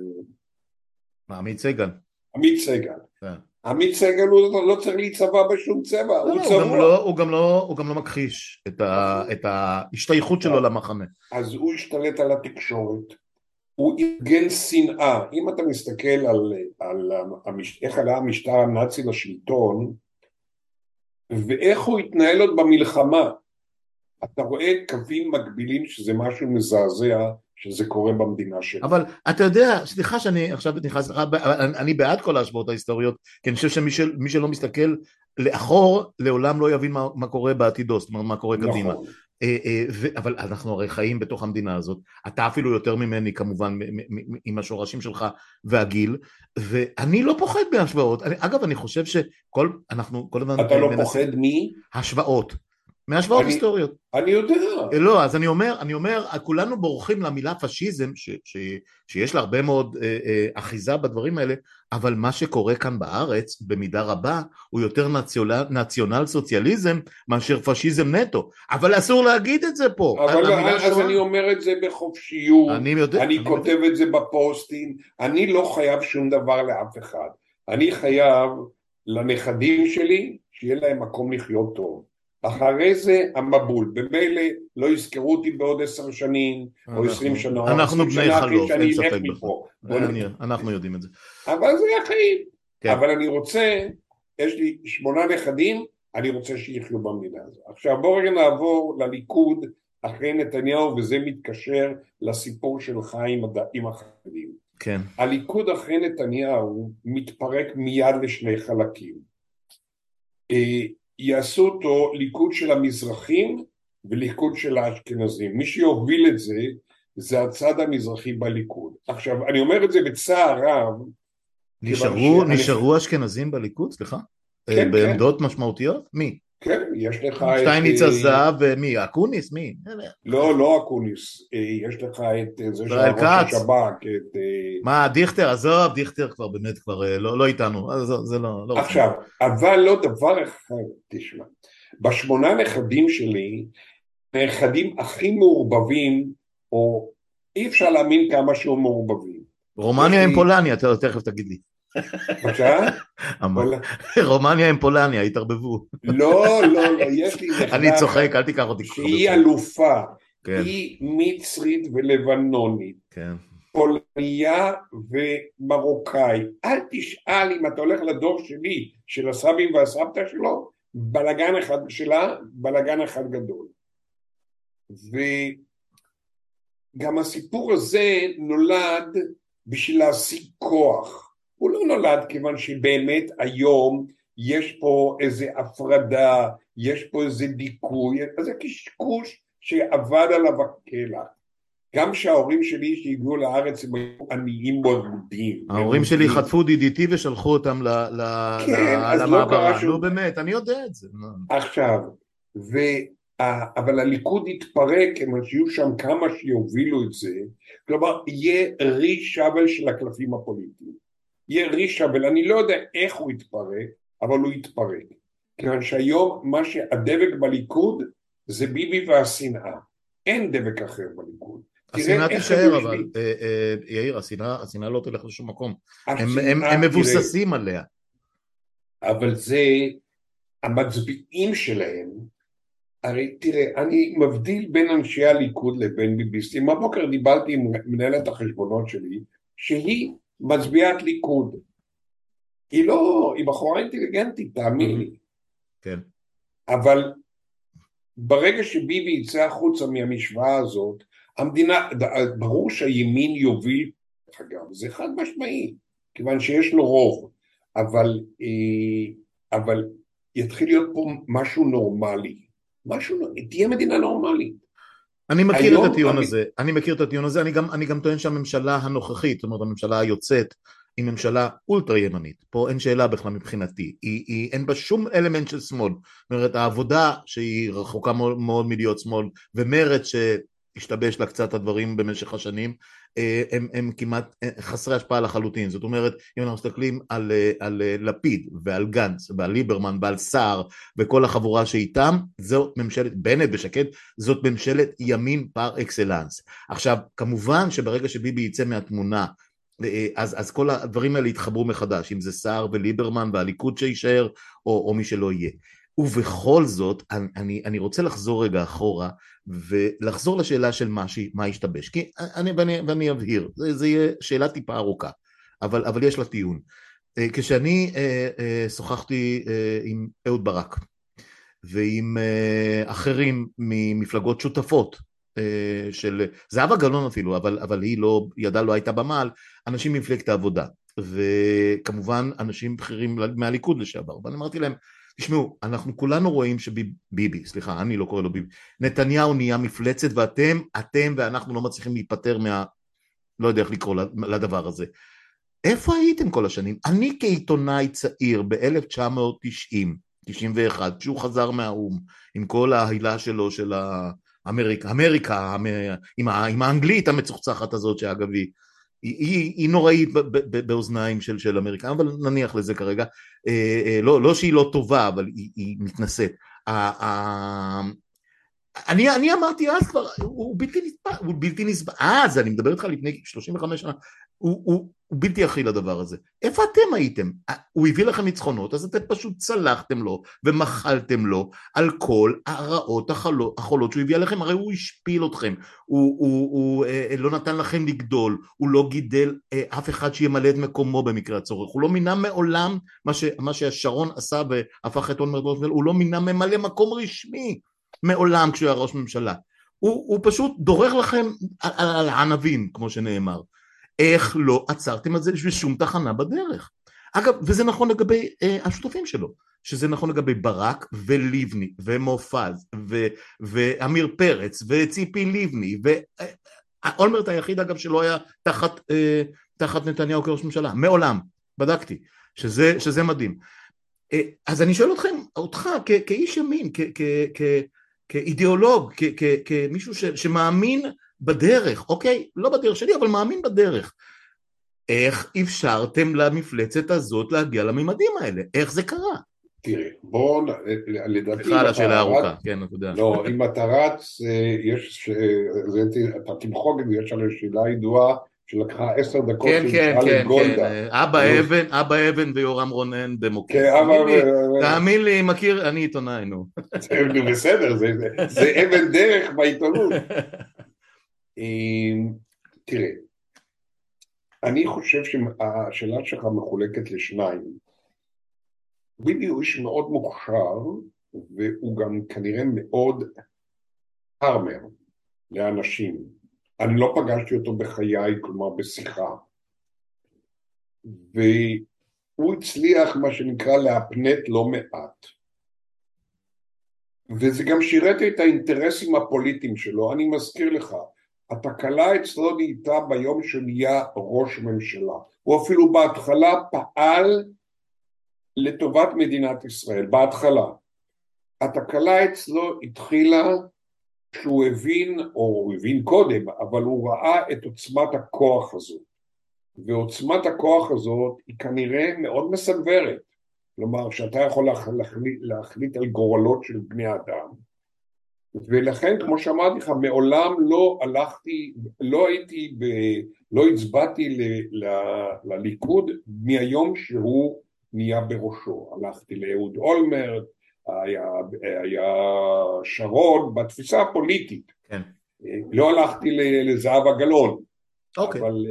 עמית סגל. עמית סגל הוא לא צריך להיצבע בשום צבע, הוא צבוע. הוא גם לא מכחיש את ההשתייכות שלו למחנה. אז הוא השתלט על התקשורת, הוא ארגן שנאה. אם אתה מסתכל על איך עלה המשטר הנאצי לשלטון, ואיך הוא התנהל עוד במלחמה, אתה רואה קווים מקבילים שזה משהו מזעזע שזה קורה במדינה שלנו. אבל אתה יודע, סליחה שאני עכשיו נכנס לך, אני בעד כל ההשוואות ההיסטוריות, כי אני חושב שמי שלא מסתכל לאחור, לעולם לא יבין מה קורה בעתידו, זאת אומרת מה קורה קדימה. אבל אנחנו הרי חיים בתוך המדינה הזאת, אתה אפילו יותר ממני כמובן, עם השורשים שלך והגיל, ואני לא פוחד בהשוואות. אגב, אני חושב אנחנו כל הזמן... אתה לא פוחד מי? השוואות. מהשוואות היסטוריות. אני יודע. לא, אז אני אומר, כולנו בורחים למילה פשיזם, שיש לה הרבה מאוד אחיזה בדברים האלה, אבל מה שקורה כאן בארץ, במידה רבה, הוא יותר נציונל סוציאליזם, מאשר פשיזם נטו. אבל אסור להגיד את זה פה. אז אני אומר את זה בחופשיות, אני כותב את זה בפוסטים, אני לא חייב שום דבר לאף אחד. אני חייב לנכדים שלי, שיהיה להם מקום לחיות טוב. אחרי זה המבול, במילא לא יזכרו אותי בעוד 10 שנים או 20 שנה, אנחנו בני חלוף, אין ספק בכלל. אנחנו יודעים את זה. אבל זה החיים. אבל אני רוצה, יש לי 8 נכדים, אני רוצה שיחיו במדינה הזו. עכשיו בואו רגע נעבור לליכוד אחרי נתניהו, וזה מתקשר לסיפור שלך עם החרדים. כן. הליכוד אחרי נתניהו מתפרק מיד לשני חלקים. יעשו אותו ליכוד של המזרחים וליכוד של האשכנזים. מי שיוביל את זה, זה הצד המזרחי בליכוד. עכשיו, אני אומר את זה בצער רב. נשארו אשכנזים בליכוד, סליחה? כן, בעמדות משמעותיות? מי? כן, יש לך... שטייניץ עזב, ומי? אקוניס? מי? לא אקוניס, יש לך את זה של ראש השב"כ, את... מה, דיכטר? עזוב, דיכטר כבר באמת כבר לא איתנו, זה לא... עכשיו, אבל לא דבר אחד, תשמע, ב8 נכדים שלי, נכדים הכי מעורבבים, או אי אפשר להאמין כמה שהוא מעורבבים. רומניה עם פולניה, אתה תכף תגיד לי. בבקשה? וואלה. רומניה עם פולניה, התערבבו. לא, לא, לא, יש לי אני נכדה צוחק, אחת אל תיקח אותי כל כך שהיא ברצינות. אלופה, כן, היא מצרית ולבנונית, כן. פולניה ומרוקאי. אל תשאל אם אתה הולך לדור שלי, של הסבים והסבתא שלו, בלגן אחד שלה, בלגן אחד גדול. וגם הסיפור הזה נולד בשביל להשיג כוח. הוא לא נולד כיוון שבאמת היום יש פה איזה הפרדה, יש פה איזה דיכוי, זה קשקוש שעבד עליו הקלע. גם שההורים שלי שהגיעו לארץ הם היו עניים מרודים. ההורים שלי חטפו DDT ושלחו אותם כן, אז לא קרה למעברה. נו שום... באמת, אני יודע את זה. עכשיו, אבל הליכוד יתפרק, כיוון שיהיו שם כמה שיובילו את זה, כלומר, יהיה רישבל של הקלפים הפוליטיים. יהיה רישבל, אני לא יודע איך הוא יתפרק, אבל הוא יתפרק. כיוון שהיום מה שהדבק בליכוד זה ביבי והשנאה. אין דבק אחר בליכוד. השנאה תראה איך הם תישאר, אבל יושבים. יאיר, השנאה לא תלך לשום מקום. הם השנאה, תראה, מבוססים עליה. אבל זה המצביעים שלהם. הרי תראה, אני מבדיל בין אנשי הליכוד לבין ביביסטים. הבוקר דיברתי עם מנהלת החשבונות שלי, שהיא מצביעת ליכוד. היא לא, היא בחורה אינטליגנטית, תאמין לי. כן. אבל ברגע שביבי יצא החוצה מהמשוואה הזאת, המדינה, ברור שהימין יוביל, אגב, זה חד משמעי, כיוון שיש לו רוב, אבל יתחיל להיות פה משהו נורמלי. תהיה מדינה נורמלית. אני מכיר את היום, הטיעון הזה, אני גם טוען שהממשלה הנוכחית, זאת אומרת הממשלה היוצאת, היא ממשלה אולטרה ימנית, פה אין שאלה בכלל מבחינתי, אין בה שום אלמנט של שמאל, זאת אומרת העבודה שהיא רחוקה מאוד, מאוד מלהיות שמאל, ומרצ שהשתבש לה קצת הדברים במשך השנים, הם כמעט חסרי השפעה לחלוטין, זאת אומרת אם אנחנו מסתכלים על לפיד ועל גנץ ועל ליברמן ועל סער וכל החבורה שאיתם, זאת ממשלת בנט ושקד, זאת ממשלת ימין פר אקסלנס. עכשיו כמובן שברגע שביבי יצא מהתמונה אז כל הדברים האלה יתחברו מחדש, אם זה סער וליברמן והליכוד שישאר או מי שלא יהיה. ובכל זאת אני רוצה לחזור רגע אחורה ולחזור לשאלה של מה ישתבש, כי ואני אבהיר, זה יהיה שאלה טיפה ארוכה, אבל יש לה טיעון. כשאני שוחחתי עם אהוד ברק ועם אחרים ממפלגות שותפות של זהבה גלאון אפילו, אבל היא לא, ידה לא הייתה במעל, אנשים ממפלגת העבודה וכמובן אנשים בכירים מהליכוד לשעבר, ואני אמרתי להם תשמעו, אנחנו כולנו רואים שביבי, סליחה, אני לא קורא לו ביבי, נתניהו נהיה מפלצת ואתם ואנחנו לא מצליחים להיפטר לא יודע איך לקרוא לדבר הזה. איפה הייתם כל השנים? אני כעיתונאי צעיר ב-1990, 91, שהוא חזר מהאום, עם כל ההילה שלו של אמריקה, עם האנגלית המצוחצחת הזאת שאגב היא נוראית באוזניים של אמריקה, אבל נניח לזה כרגע, לא שהיא לא טובה, אבל היא מתנשאת. אני אמרתי אז כבר, הוא בלתי נסבל, אז אני מדבר איתך לפני 35 שנה, הוא בלתי אכיל לדבר הזה. איפה אתם הייתם? הוא הביא לכם ניצחונות, אז אתם פשוט צלחתם לו ומחלתם לו על כל הרעות החולות שהוא הביא עליכם, הרי הוא השפיל אתכם, הוא לא נתן לכם לגדול, הוא לא גידל אף אחד שימלא את מקומו במקרה הצורך, הוא לא מינה מעולם מה שהשרון עשה והפך את אולמרט ראש ממשלה, הוא לא מינה ממלא מקום רשמי מעולם כשהוא היה ראש ממשלה, הוא פשוט דורר לכם על הענבים כמו שנאמר. איך לא עצרתם את זה בשום תחנה בדרך? אגב, וזה נכון לגבי השותפים שלו, שזה נכון לגבי ברק וליבני ומופז ואמיר פרץ וציפי ליבני ואולמרט היחיד אגב שלא היה תחת נתניהו כראש ממשלה, מעולם, בדקתי, שזה מדהים. אז אני שואל אותך כאיש ימין, כאידיאולוג, כמישהו שמאמין בדרך, אוקיי? לא בדרך שלי, אבל מאמין בדרך. איך אפשרתם למפלצת הזאת להגיע לממדים האלה? איך זה קרה? תראה, בואו, לדעתי... סליחה על השאלה הארוכה, כן, אתה יודע. לא, אם אתה רץ, אתה תמחוג, יש על השאלה ידועה, שלקחה 10 דקות כן, כן, ששאל את כן, כן, גולדה. אבא אבן ויורם רונן במוקד, כן, תאמין לי, מכיר, אני עיתונאי, נו. זה בסדר, זה אבן דרך בעיתונות. תראה, אני חושב שהשאלה שלך מחולקת לשניים. ביבי הוא איש מאוד מוכשר, והוא גם כנראה מאוד פרמר לאנשים. אני לא פגשתי אותו בחיי, כלומר בשיחה. והוא הצליח מה שנקרא להפנט לא מעט. וזה גם שירת את האינטרסים הפוליטיים שלו. אני מזכיר לך, התקלה אצלו נהייתה ביום שנהיה ראש ממשלה. הוא אפילו בהתחלה פעל לטובת מדינת ישראל, בהתחלה. התקלה אצלו התחילה שהוא הבין, או הוא הבין קודם, אבל הוא ראה את עוצמת הכוח הזאת. ועוצמת הכוח הזאת היא כנראה מאוד מסנוורת. כלומר, שאתה יכול להחליט על גורלות של בני אדם. ולכן, כמו שאמרתי לך, מעולם לא הלכתי, לא הצבעתי לליכוד מהיום שהוא נהיה בראשו. הלכתי לאהוד אולמרט, היה שרון, בתפיסה הפוליטית. כן. לא הלכתי לזהבה גלאון, אוקיי. אבל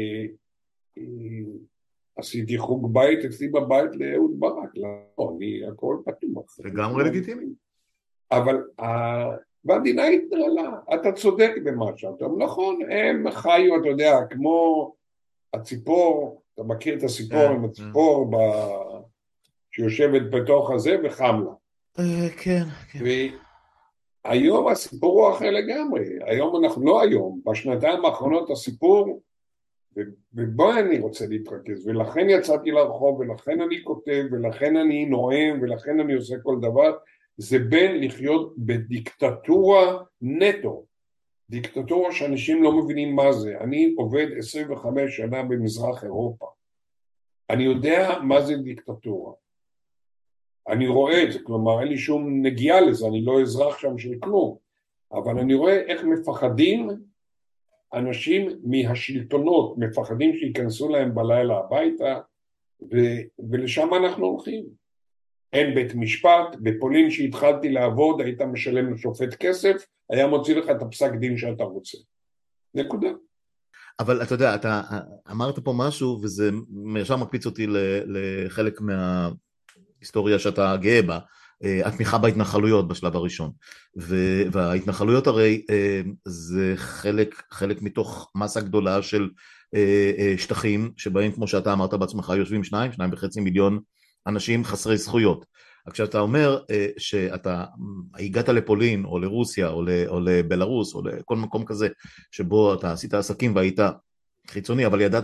עשיתי חוג בית אצלי בבית לאהוד ברק, לא, אני הכל פתוח. לגמרי לגיטימי. אבל והמדינה התנהלה, אתה צודק במה שאתה אומר, נכון, הם חיו, אתה יודע, כמו הציפור, אתה מכיר את הסיפור עם הציפור שיושבת בתוך הזה וחם לה. כן, כן. והיום הסיפור הוא אחר לגמרי, היום אנחנו לא היום, בשנתיים האחרונות הסיפור, ובו אני רוצה להתרכז, ולכן יצאתי לרחוב, ולכן אני כותב, ולכן אני נואם, ולכן אני עושה כל דבר, זה בין לחיות בדיקטטורה נטו, דיקטטורה שאנשים לא מבינים מה זה. אני עובד 25 שנה במזרח אירופה, אני יודע מה זה דיקטטורה, אני רואה את זה, כלומר אין לי שום נגיעה לזה, אני לא אזרח שם של כלום, אבל אני רואה איך מפחדים אנשים מהשלטונות, מפחדים שיכנסו להם בלילה הביתה, ולשם אנחנו הולכים. אין בית משפט, בפולין שהתחלתי לעבוד, היית משלם לשופט כסף, היה מוציא לך את הפסק דין שאתה רוצה. נקודה. אבל אתה יודע, אתה אמרת פה משהו, וזה ישר מקפיץ אותי לחלק מההיסטוריה שאתה גאה בה, התמיכה בהתנחלויות בשלב הראשון. וההתנחלויות הרי זה חלק מתוך מסה גדולה של שטחים, שבהם כמו שאתה אמרת בעצמך יושבים 2.5 מיליון אנשים חסרי זכויות. כשאתה אומר שאתה הגעת לפולין או לרוסיה או לבלרוס או לכל מקום כזה שבו אתה עשית עסקים והיית חיצוני, אבל ידעת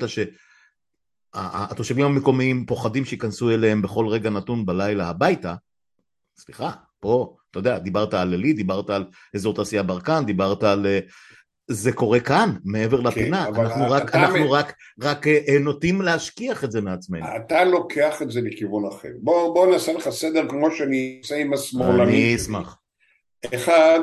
שהתושבים המקומיים פוחדים שיכנסו אליהם בכל רגע נתון בלילה הביתה, סליחה, פה, אתה יודע, דיברת על לילי, דיברת על אזור תעשייה ברקן, דיברת על זה קורה כאן, מעבר לפינה, אנחנו רק נוטים להשכיח את זה מעצמנו. אתה לוקח את זה לכיוון אחר. בוא נעשה לך סדר כמו שאני עושה עם השמאלנים שלי. אני אשמח. אחד,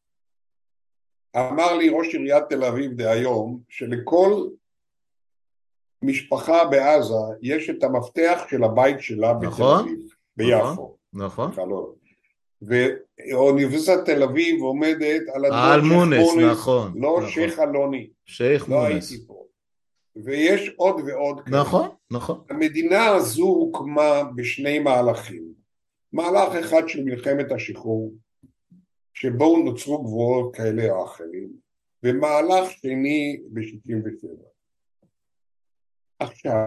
אמר לי ראש עיריית תל אביב דהיום, שלכל משפחה בעזה יש את המפתח של הבית שלה בתל אביב, ביפו. נכון. ואוניברסיטת תל אביב עומדת על על מונס, נכון. לא שייח אלוני. שייח לא מונס. הייתי פה. ויש עוד ועוד כאלה. נכון. המדינה הזו הוקמה בשני מהלכים. מהלך אחד של מלחמת השחרור, שבו נוצרו גבולות כאלה או אחרים, ומהלך שני ב-67. עכשיו,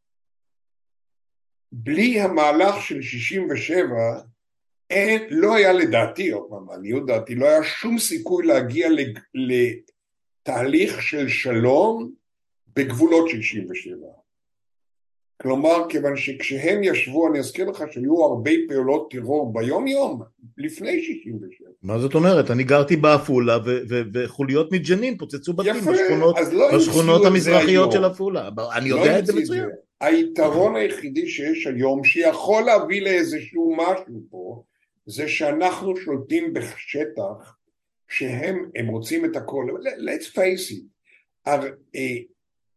בלי המהלך של 67, לא היה לדעתי, לא היה שום סיכוי להגיע לתהליך של שלום בגבולות 67. כלומר, כיוון שכשהם ישבו, אני אזכיר לך שהיו הרבה פעולות טרור ביום יום, לפני 67. מה זאת אומרת? אני גרתי באפולה, וחוליות מג'נין פוצצו בתים בשכונות המזרחיות של אפולה. אני יודע את זה מצוין. היתרון היחידי שיש היום, שיכול להביא לאיזשהו משהו פה, זה שאנחנו שולטים בשטח, שהם רוצים את הכל. Let's face it.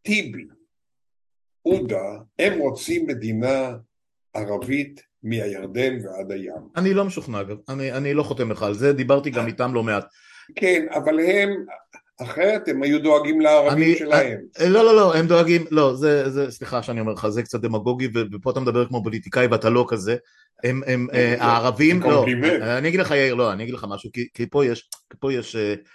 טיבי, עודה, הם רוצים מדינה ערבית מהירדן ועד הים. אני לא משוכנע, אגב, אני לא חותם לך על זה, דיברתי גם איתם לא מעט. כן, אבל הם, אחרת הם היו דואגים לערבים שלהם. לא, הם דואגים, לא, סליחה שאני אומר לך, זה קצת דמגוגי, ופה אתה מדבר כמו פוליטיקאי ואתה לא כזה, הם הערבים, לא, אני אגיד לך יאיר, לא, אני אגיד לך משהו, כי פה יש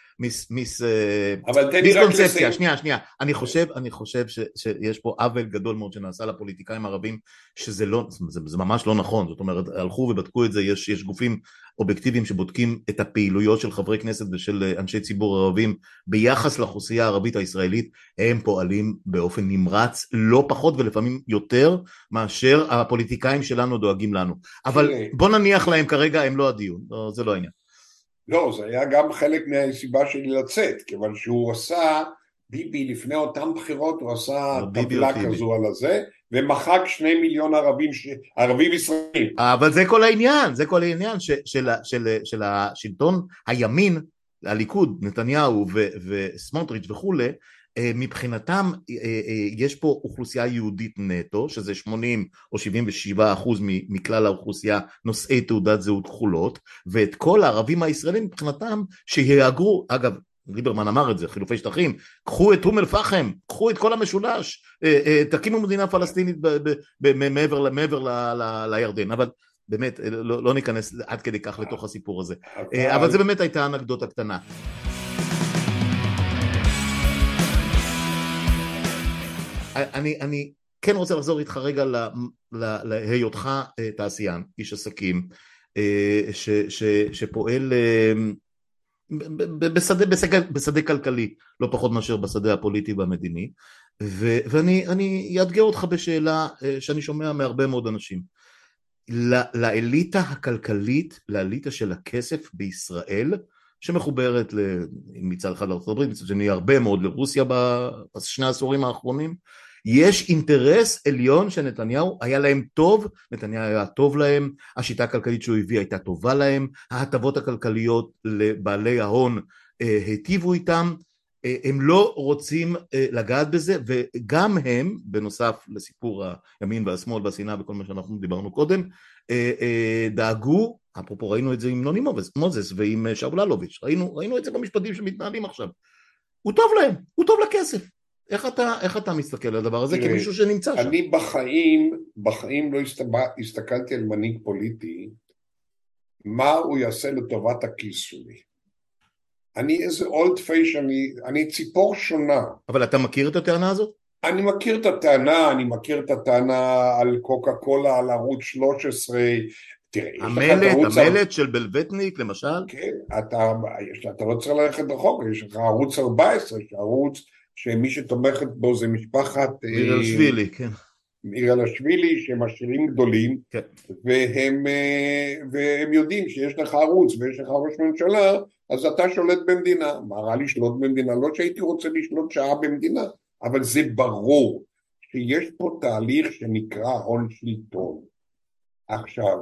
מיסקונספציה, שנייה, אני חושב שיש פה עוול גדול מאוד שנעשה לפוליטיקאים ערבים, שזה ממש לא נכון, זאת אומרת, הלכו ובדקו את זה, יש גופים אובייקטיביים שבודקים את הפעילויות של חברי כנסת ושל אנשי ציבור ערבים ביחס לאוכלוסייה הערבית הישראלית, הם פועלים באופן נמרץ, לא פחות ולפעמים יותר מאשר הפוליטיקאים שלנו דואגים לנו, אבל בוא נניח להם כרגע, הם לא הדיון, זה לא העניין. לא, זה היה גם חלק מהסיבה שלי לצאת, כיוון שהוא עשה, ביבי לפני אותם בחירות, הוא עשה טבלה כזו על הזה, ומחק 2 מיליון ערבים ישראלים. אבל זה כל העניין של השלטון הימין, הליכוד, נתניהו וסמוטריץ' וכולי, מבחינתם יש פה אוכלוסייה יהודית נטו, שזה 80 או 77% מכלל האוכלוסייה נושאי תעודת זהות כחולות, ואת כל הערבים הישראלים מבחינתם שיהגרו, אגב ליברמן אמר את זה, חילופי שטחים, קחו את אום אל פחם, קחו את כל המשולש, תקימו מדינה פלסטינית מעבר לירדן, אבל באמת לא ניכנס עד כדי כך לתוך הסיפור הזה, אבל זה באמת הייתה אנקדוטה קטנה. אני כן רוצה לחזור איתך רגע להיותך תעשיין, איש עסקים, שפועל בשדה כלכלי, לא פחות מאשר בשדה הפוליטי והמדיני, ואני אאתגר אותך בשאלה שאני שומע מהרבה מאוד אנשים. לאליטה הכלכלית, לאליטה של הכסף בישראל, שמחוברת מצד אחד לארצות הברית, מצד שני הרבה מאוד לרוסיה בשני העשורים האחרונים, יש אינטרס עליון שנתניהו היה להם טוב, נתניהו היה טוב להם, השיטה הכלכלית שהוא הביא הייתה טובה להם, ההטבות הכלכליות לבעלי ההון היטיבו איתם, הם לא רוצים לגעת בזה, וגם הם, בנוסף לסיפור הימין והשמאל והשנאה וכל מה שאנחנו דיברנו קודם, דאגו, אפרופו ראינו את זה עם נוני מוזס ועם שאול אלוביץ', ראינו את זה במשפטים שמתנהלים עכשיו, הוא טוב להם, הוא טוב לכסף. איך אתה מסתכל על הדבר הזה כמישהו שנמצא שם? אני בחיים לא הסתכלתי על מנהיג פוליטי, מה הוא יעשה לטובת הכיס שלי. אני איזה old fashion, אני ציפור שונה. אבל אתה מכיר את הטענה הזאת? אני מכיר את הטענה על קוקה קולה, על ערוץ 13, תראה, המלט של בלווטניק למשל? כן, אתה לא צריך ללכת רחוק, יש לך ערוץ 14, ערוץ שמי שתומכת בו זה משפחת מירלשווילי, כן. מירלשווילי, שהם עשירים גדולים, כן. והם יודעים שיש לך ערוץ ויש לך ראש ממשלה, אז אתה שולט במדינה. מה רע לשלוט במדינה? לא שהייתי רוצה לשלוט שעה במדינה, אבל זה ברור שיש פה תהליך שנקרא הון שלטון. עכשיו,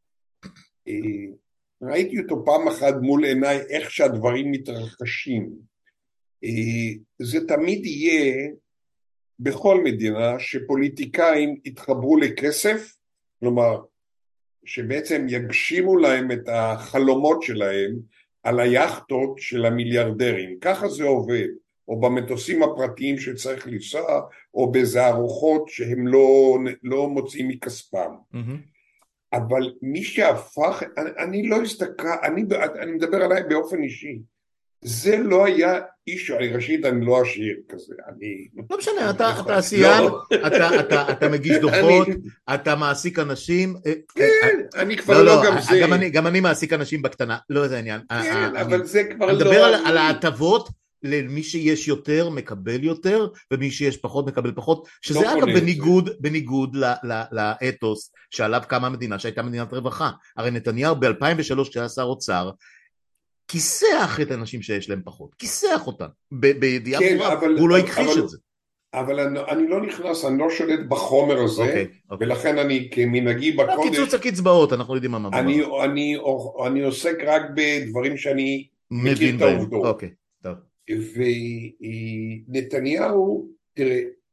ראיתי אותו פעם אחת מול עיניי איך שהדברים מתרחשים. זה תמיד יהיה בכל מדינה שפוליטיקאים יתחברו לכסף, כלומר שבעצם יגשימו להם את החלומות שלהם על היאכטות של המיליארדרים, ככה זה עובד, או במטוסים הפרטיים שצריך לנסוע, או באיזה ארוחות שהם לא מוצאים מכספם. אבל מי שהפך, אני לא הסתכל, אני מדבר עליי באופן אישי, זה לא היה איש, ראשית אני לא עשיר כזה, לא משנה, אתה עשיין, אתה מגיש דוחות, אתה מעסיק אנשים, כן, אני כבר לא גם זה. גם אני מעסיק אנשים בקטנה, לא זה העניין. כן, אבל זה כבר לא. אני מדבר על ההטבות, למי שיש יותר מקבל יותר, ומי שיש פחות מקבל פחות, שזה אגב בניגוד לאתוס שעליו קמה המדינה, שהייתה מדינת רווחה. הרי נתניהו ב-2003 כשהיה שר אוצר, כיסח את האנשים שיש להם פחות, כיסח אותם, בידיעה ברורה, הוא לא הכחיש את זה. אבל אני לא נכנס, אני לא שולט בחומר הזה, ולכן אני כמנהגי בקודש... קיצוץ הקצבאות, אנחנו יודעים מה. אני עוסק רק בדברים שאני מכיר את העובדות. אוקיי, טוב. ונתניהו, תראה,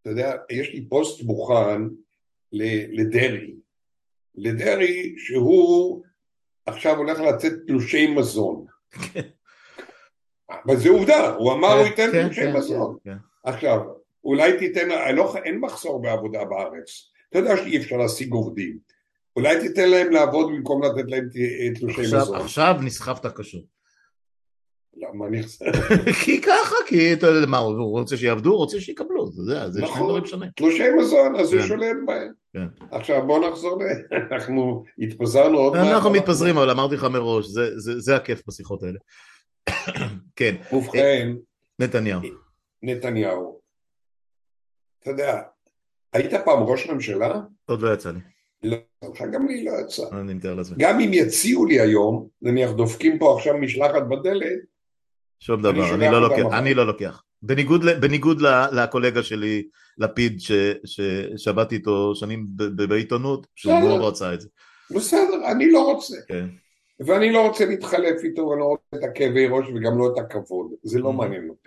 אתה יודע, יש לי פוסט מוכן לדרי. לדרי שהוא עכשיו הולך לצאת תלושי מזון. אבל זה עובדה, הוא אמר הוא ייתן תלושי מזון. עכשיו, אולי תיתן, אין מחסור בעבודה בארץ. אתה יודע שאי אפשר להשיג עובדים. אולי תיתן להם לעבוד במקום לתת להם תלושי מזון. עכשיו נסחפת קשור. למה נסחפת? כי ככה, כי אתה יודע מה, הוא רוצה שיעבדו, הוא רוצה שיקבלו. זה שני דברים שונים. תלושי מזון, אז הוא שולט בהם. עכשיו בוא נחזור, אנחנו התפזרנו עוד מעט. אנחנו מתפזרים, אבל אמרתי לך מראש, זה הכיף בשיחות האלה. כן. ובכן, נתניהו. אתה יודע, היית פעם ראש ממשלה? עוד לא יצא לי. לא, גם לי לא יצא. אני מתאר לעצמי. גם אם יציעו לי היום, נניח דופקים פה עכשיו משלחת בדלת, שום דבר, אני לא לוקח. בניגוד לקולגה שלי, לפיד, ששבתי איתו שנים בעיתונות, שהוא לא רצה את זה. בסדר, אני לא רוצה. ואני לא רוצה להתחלף איתו, ואני לא רוצה את הכאבי ראש וגם לא את הכבוד. זה לא מעניין אותי.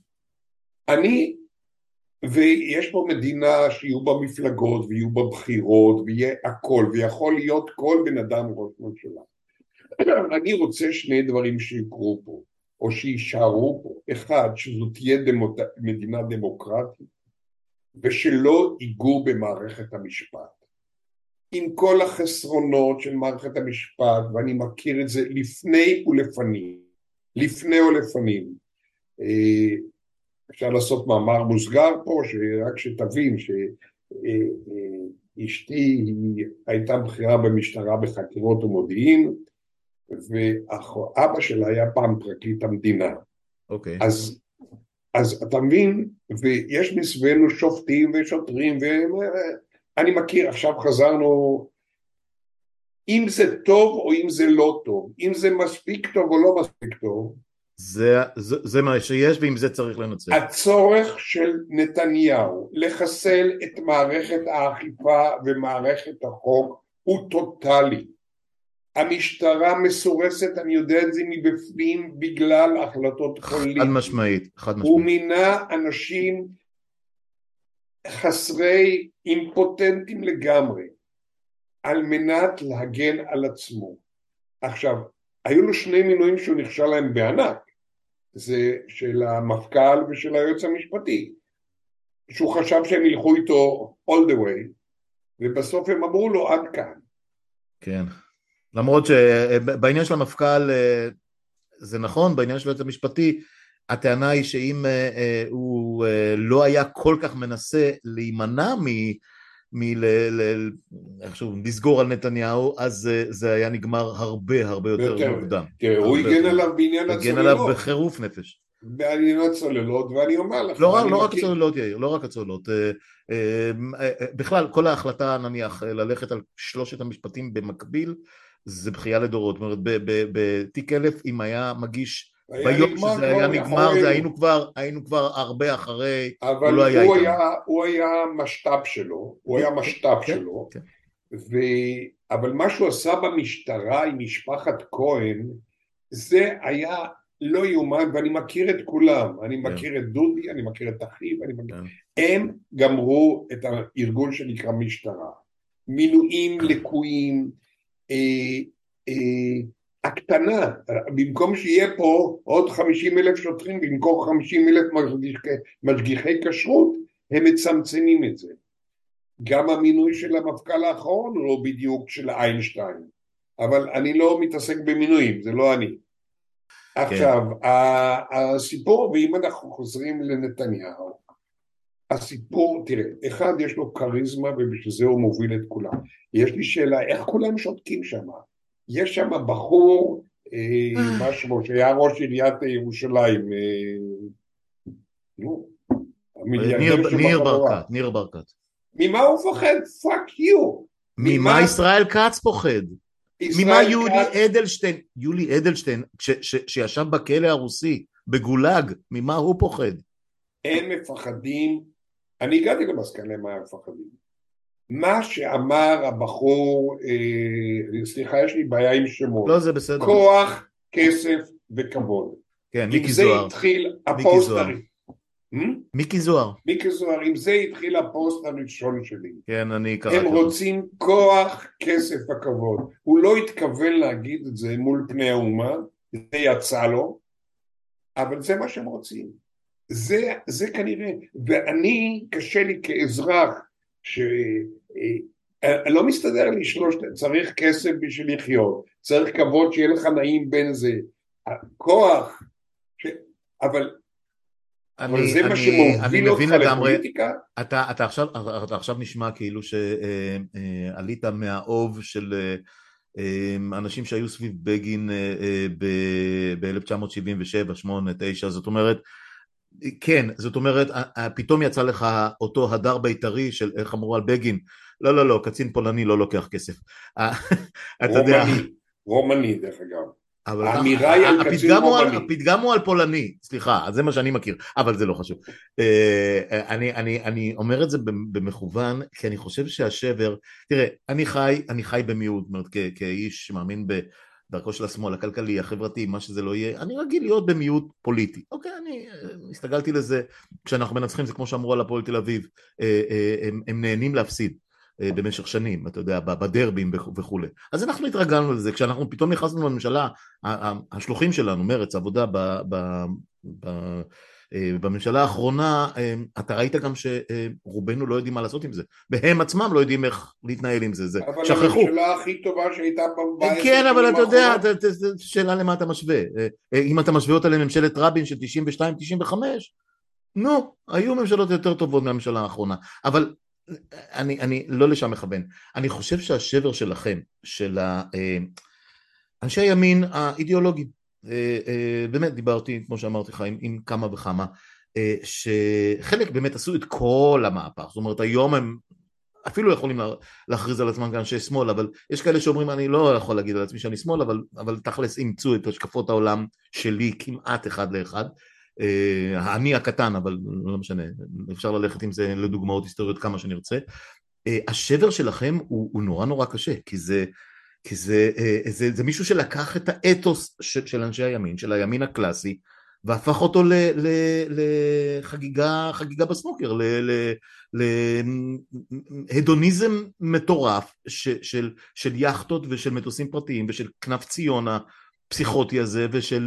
ויש פה מדינה שיהיו בה מפלגות, ויהיו בה בחירות, ויהיה הכל, ויכול להיות כל בן אדם ראש ממשלה. אני רוצה שני דברים שיקרו פה, או שישארו פה. אחד, שזו תהיה מדינה דמוקרטית, ושלא ייגעו במערכת המשפט. עם כל החסרונות של מערכת המשפט, ואני מכיר את זה לפני ולפנים. אפשר לעשות מאמר מוסגר פה, רק שתבין שאשתי היא הייתה בכירה במשטרה בחקירות ומודיעין, ואבא שלה היה פעם פרקליט המדינה. אוקיי. אז אתה מבין, ויש מסביבנו שופטים ושוטרים, ואני מכיר, עכשיו חזרנו, אם זה טוב או אם זה לא טוב, אם זה מספיק טוב או לא מספיק טוב, זה מה שיש, ועם זה צריך לנצל. הצורך של נתניהו לחסל את מערכת האכיפה ומערכת החוק הוא טוטלי. המשטרה מסורסת, אני יודע את זה מבפנים, בגלל החלטות פוליטיות. חד משמעית. הוא מינה אנשים חסרי אימפוטנטים לגמרי, על מנת להגן על עצמו. עכשיו, היו לו שני מינויים שהוא נכשל להם בענק, זה של המפכ"ל ושל היועץ המשפטי, שהוא חשב שהם ילכו איתו all the way, ובסוף הם אמרו לו עד כאן. כן, למרות שבעניין של המפכ"ל זה נכון, בעניין של היועץ המשפטי, הטענה היא שאם הוא לא היה כל כך מנסה להימנע לסגור על נתניהו, אז זה היה נגמר הרבה יותר מוקדם. הוא הגן עליו בעניין הצוללות. הגן עליו בחירוף נפש. בעניין הצוללות, ואני אומר לך. לא רק הצוללות, יאיר, לא רק הצוללות. בכלל, כל ההחלטה, נניח, ללכת על שלושת המשפטים במקביל, זה בכייה לדורות. זאת אומרת, בתיק 1000, אם היה מגיש ביום שזה היה נגמר, היינו כבר הרבה אחרי, אבל הוא היה משת"פ שלו, אבל מה שהוא עשה במשטרה עם משפחת כהן, זה היה לא יאומן, ואני מכיר את כולם, אני מכיר את דודי, אני מכיר את אחיו, הם גמרו את הארגון שנקרא משטרה, מינויים לקויים, הקטנה, במקום שיהיה פה עוד 50,000 שוטרים, במקום 50,000 משגיחי כשרות, הם מצמצמים את זה. גם המינוי של המפכ"ל האחרון הוא לא בדיוק של איינשטיין, אבל אני לא מתעסק במינויים, זה לא אני. עכשיו, הסיפור, ואם אנחנו חוזרים לנתניהו, הסיפור, תראה, אחד יש לו קריזמה ובשביל זה הוא מוביל את כולם. יש לי שאלה, איך כולם שותקים שם? יש שם בחור, משהו שהיה ראש עיריית ירושלים, ניר ברקת. ממה הוא פוחד? פאק יו. ממה ישראל כץ פוחד? ממה יולי אדלשטיין, שישב בכלא הרוסי, בגולג, ממה הוא פוחד? הם מפחדים, אני הגעתי למסקנה מה הם מפחדים. מה שאמר הבחור, סליחה, יש לי בעיה עם שמות. לא, זה בסדר. כוח, כסף וכבוד. כן, מיקי זוהר. עם זה התחיל הפוסטרים. מיקי זוהר. מיקי זוהר, עם זה התחיל הפוסט הראשון שלי. כן, אני הם קראתי אותו. רוצים כוח, כסף וכבוד. הוא לא התכוון להגיד את זה מול פני האומה, זה יצא לו, אבל זה מה שהם רוצים. זה כנראה, ואני, קשה לי כאזרח, לא מסתדר לי צריך כסף בשביל לחיות, צריך כבוד שיהיה לך נעים בין זה, כוח, ש... אבל זה מה אני שמוביל מבין אותך לגמרי. לפוליטיקה? אתה עכשיו נשמע כאילו שעלית מהאוב של אנשים שהיו סביב בגין ב-1977, 8, 9, זאת אומרת, כן, זאת אומרת, פתאום יצא לך אותו הדר בית"רי של איך אמרו על בגין, לא, לא, לא, קצין פולני לא לוקח כסף. אתה יודע, רומני דרך אגב. אבל האמירה היא על קצין רומני. הפתגם הוא על פולני, סליחה, זה מה שאני מכיר, אבל זה לא חשוב. אני אומר את זה במכוון, כי אני חושב שהשבר, תראה, אני חי במיעוט, כאיש מאמין בדרכו של השמאל, הכלכלי, החברתי, מה שזה לא יהיה, אני רגיל להיות במיעוט פוליטי. אוקיי, אני הסתגלתי לזה, כשאנחנו מנצחים, זה כמו שאמרו על הפועל תל אביב, הם נהנים להפסיד. במשך שנים, אתה יודע, בדרבים וכו'. אז אנחנו התרגלנו לזה, כשאנחנו פתאום נכנסנו לממשלה, השלוחים שלנו, מרץ, עבודה בממשלה האחרונה, אתה ראית גם שרובנו לא יודעים מה לעשות עם זה, והם עצמם לא יודעים איך להתנהל עם זה, אבל שכחו. הממשלה הכי טובה שהייתה ב-10 כן, אבל שנים אתה יודע, האחרונות. שאלה למה אתה משווה. אם אתה משווה אותה לממשלת רבין של 92-95, נו, היו ממשלות יותר טובות מהממשלה האחרונה, אבל אני לא לשם מכוון. אני חושב שהשבר שלכם, של אנשי הימין האידיאולוגיים, באמת דיברתי, כמו שאמרתי לך, עם כמה וכמה, שחלק באמת עשו את כל המהפך, זאת אומרת היום הם אפילו יכולים להכריז על עצמם כאנשי שמאל, אבל יש כאלה שאומרים אני לא יכול להגיד על עצמי שאני שמאל, אבל תכלס אימצו את השקפות העולם שלי כמעט אחד לאחד, אני הקטן, אבל לא משנה, אפשר ללכת עם זה לדוגמאות היסטוריות כמה שנרצה. השבר שלכם הוא נורא נורא קשה, כי זה מישהו שלקח את האתוס של אנשי הימין, של הימין הקלאסי, והפך אותו לחגיגה בסנוקר, להדוניזם מטורף של יאכטות ושל מטוסים פרטיים ושל כנף ציונה פסיכוטי הזה, ושל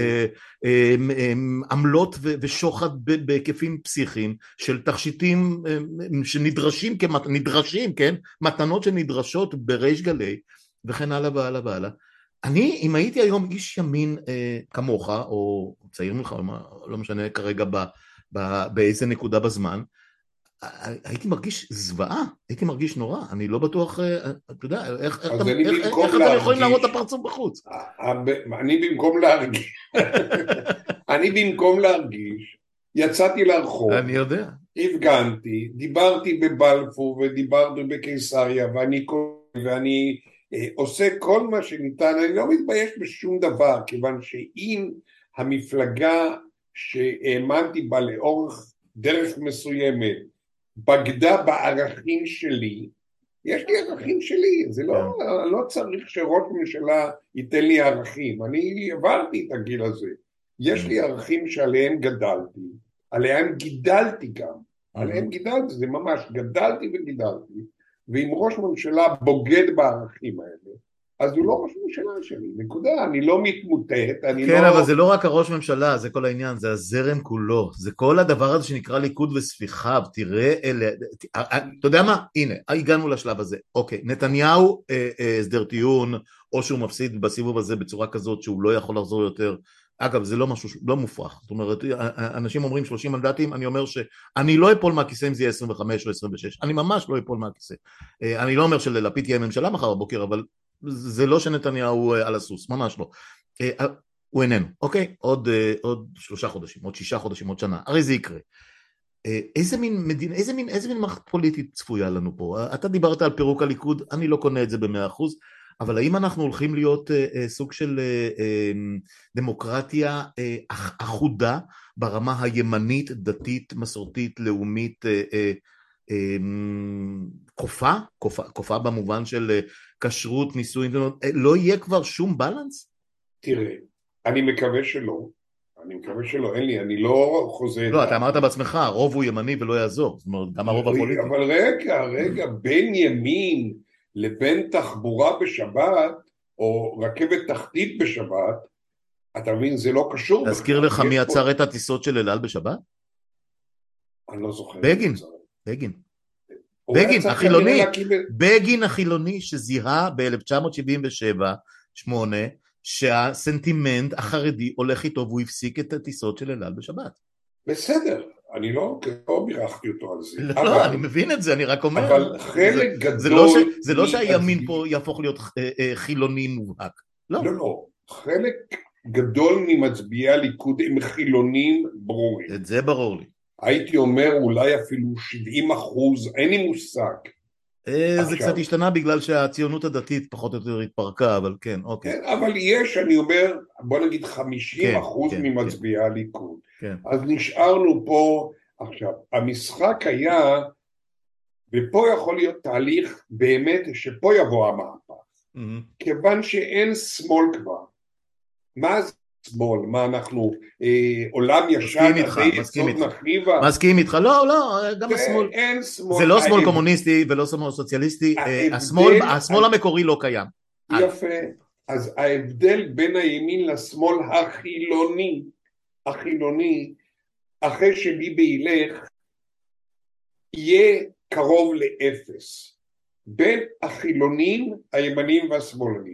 עמלות ושוחד בהיקפים פסיכיים, של תכשיטים שנדרשים, כן, מתנות שנדרשות בריש גלי, וכן הלאה והלאה והלאה. אני, אם הייתי היום איש ימין כמוך, או צעיר ממך, לא משנה כרגע באיזה נקודה בזמן, הייתי מרגיש זוועה, הייתי מרגיש נורא, אני לא בטוח, אתה יודע, איך אתם יכולים להראות את הפרצוף בחוץ? אני במקום להרגיש, יצאתי לרחוב, אני יודע. הפגנתי, דיברתי בבלפור ודיברתי בקיסריה, ואני עושה כל מה שניתן, אני לא מתבייש בשום דבר, כיוון שאם המפלגה שהאמנתי בה לאורך דרך מסוימת, בגדה בערכים שלי, יש לי ערכים שלי, זה לא צריך שראש ממשלה ייתן לי ערכים, אני עברתי את הגיל הזה, יש לי ערכים שעליהם גדלתי, עליהם גידלתי גם, עליהם גידלתי, זה ממש גדלתי וגידלתי, ואם ראש ממשלה בוגד בערכים האלה, אז הוא לא ראש ממשלה שלי, נקודה, אני לא מתמוטט, כן, אבל זה לא רק הראש ממשלה, זה כל העניין, זה הזרם כולו, זה כל הדבר הזה שנקרא ליכוד וספיחיו, תראה אלה, אתה יודע מה? הנה, הגענו לשלב הזה, אוקיי, נתניהו הסדר טיעון, או שהוא מפסיד בסיבוב הזה בצורה כזאת שהוא לא יכול לחזור יותר, אגב, זה לא משהו, לא מופרך, זאת אומרת, אנשים אומרים 30 מנדטים, אני אומר שאני לא אפול מהכיסא אם זה יהיה 25 או 26, אני ממש לא אפול מהכיסא, אני לא אומר שללפיד תהיה ממשלה מחר בבוקר, אבל זה לא שנתניהו על הסוס, ממש לא. הוא איננו, אוקיי? עוד 3 חודשים, עוד 6 חודשים, עוד שנה, הרי זה יקרה. איזה מין מדינה, איזה מין מערכת פוליטית צפויה לנו פה? אתה דיברת על פירוק הליכוד, אני לא קונה את זה ב100%, אבל האם אנחנו הולכים להיות סוג של דמוקרטיה אחודה ברמה הימנית, דתית, מסורתית, לאומית, קופה במובן של כשרות, נישואים, לא יהיה כבר שום בלנס? תראה, אני מקווה שלא, אני מקווה שלא, אין לי, אני לא חוזה את לא, אתה אמרת בעצמך, הרוב הוא ימני ולא יעזור, זאת אומרת, גם הרוב הפוליטי. אבל רגע, בין ימין לבין תחבורה בשבת, או רכבת תחתית בשבת, אתה מבין, זה לא קשור להזכיר בכלל. לך מי עצר את הטיסות של אל על בשבת? אני לא זוכר. בגין, בגין. הוא היה בגין, צריך כנראה החילוני, להקים... בגין החילוני שזיהה ב-1977-8 שהסנטימנט החרדי הולך איתו והוא הפסיק את הטיסות של אל על בשבת. בסדר, אני לא בירכתי אותו על זה. לא, אני מבין את זה, אני רק אומר. אבל חלק גדול... זה לא שהימין פה יהפוך להיות חילוני מובהק. לא. חלק גדול ממצביעי הליכוד הם חילונים ברורים. את זה ברור לי. הייתי אומר אולי אפילו 70%, אין לי מושג. זה קצת השתנה בגלל שהציונות הדתית פחות או יותר התפרקה, אבל כן, אוקיי. כן, אבל יש, אני אומר, בוא נגיד 50% ממצביעי הליכוד. אז נשארנו פה, עכשיו, המשחק היה, ופה יכול להיות תהליך באמת שפה יבוא המהפך, כיוון שאין שמאל כבר. מה זה שמאל? מה אנחנו, עולם ישן, עדי יסוד נחריבה? מסכים איתך, לא, גם השמאל. אין שמאל. זה לא שמאל קומוניסטי ולא שמאל סוציאליסטי, השמאל המקורי לא קיים. יפה, אז ההבדל בין הימין לשמאל החילוני, אחרי שביבי ילך, יהיה קרוב לאפס, בין החילונים, הימנים והשמאלנים.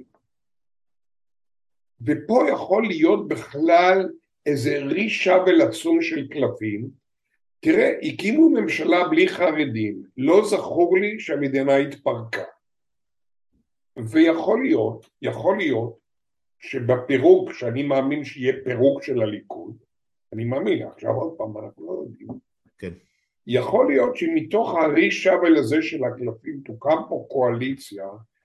ופה יכול להיות בכלל איזה רישבל עצום של קלפים. תראה, הקימו ממשלה בלי חרדים, לא זכור לי שהמדינה התפרקה. ויכול להיות שבפירוק, שאני מאמין שיהיה פירוק של הליכוד, אני מאמין, עכשיו עוד פעם אנחנו לא יודעים, כן. יכול להיות שמתוך הרישבל הזה של הקלפים תוקם פה קואליציה,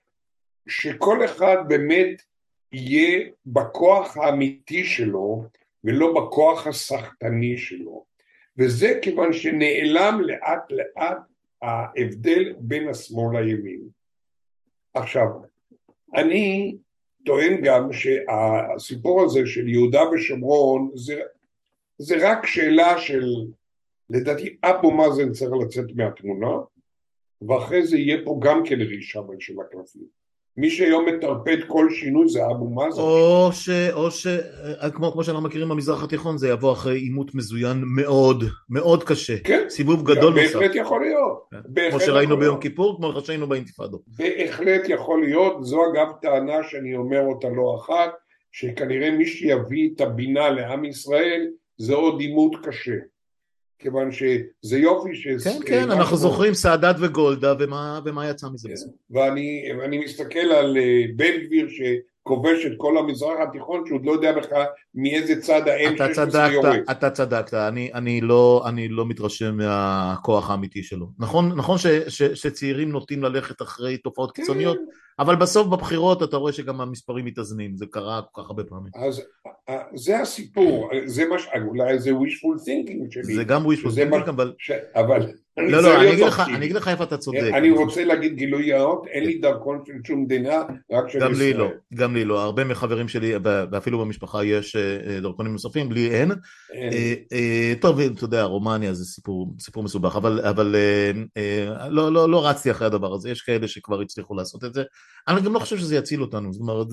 שכל אחד באמת יהיה בכוח האמיתי שלו, ולא בכוח הסחטני שלו. וזה כיוון שנעלם לאט לאט ההבדל בין השמאל לימין. עכשיו, אני טוען גם שהסיפור הזה של יהודה ושומרון, זה רק שאלה של, לדעתי, אבו מאזן צריך לצאת מהתמונה, ואחרי זה יהיה פה גם כן רישבל של הקלפים. מי שהיום מטרפד כל שינוי זה אבו מאזן. או כמו שאנחנו מכירים במזרח התיכון, זה יבוא אחרי עימות מזוין מאוד, מאוד קשה. כן. סיבוב גדול נוסף. בהחלט יכול להיות. כמו שראינו ביום כיפור, כמו שראינו באינתיפאדות. בהחלט יכול להיות, זו אגב טענה שאני אומר אותה לא אחת, שכנראה מי שיביא את הבינה לעם ישראל, זה עוד עימות קשה. כיוון שזה יופי כן, אנחנו זוכרים סאדאת וגולדה ומה יצא מזה בסוף. ואני מסתכל על בן גביר שכובש את כל המזרח התיכון, שהוא לא יודע בכלל מאיזה צד ה-M16 יורד. אתה צדקת, אני לא מתרשם מהכוח האמיתי שלו. נכון שצעירים נוטים ללכת אחרי תופעות קיצוניות, אבל בסוף בבחירות אתה רואה שגם המספרים מתאזנים, זה קרה כל כך הרבה פעמים. אז זה הסיפור, זה אולי זה wishful thinking שלי. זה גם wishful thinking, אבל... לא, אני אגיד לך איפה אתה צודק. אני רוצה להגיד גילוי נאות, אין לי דרכון של שום מדינה, רק של ישראל. גם לי לא, הרבה מחברים שלי, ואפילו במשפחה יש דרכונים נוספים, לי אין. טוב, אתה יודע, רומניה זה סיפור מסובך, אבל לא רצתי אחרי הדבר הזה, יש כאלה שכבר הצליחו לעשות את זה. אני גם לא חושב שזה יציל אותנו, זאת אומרת,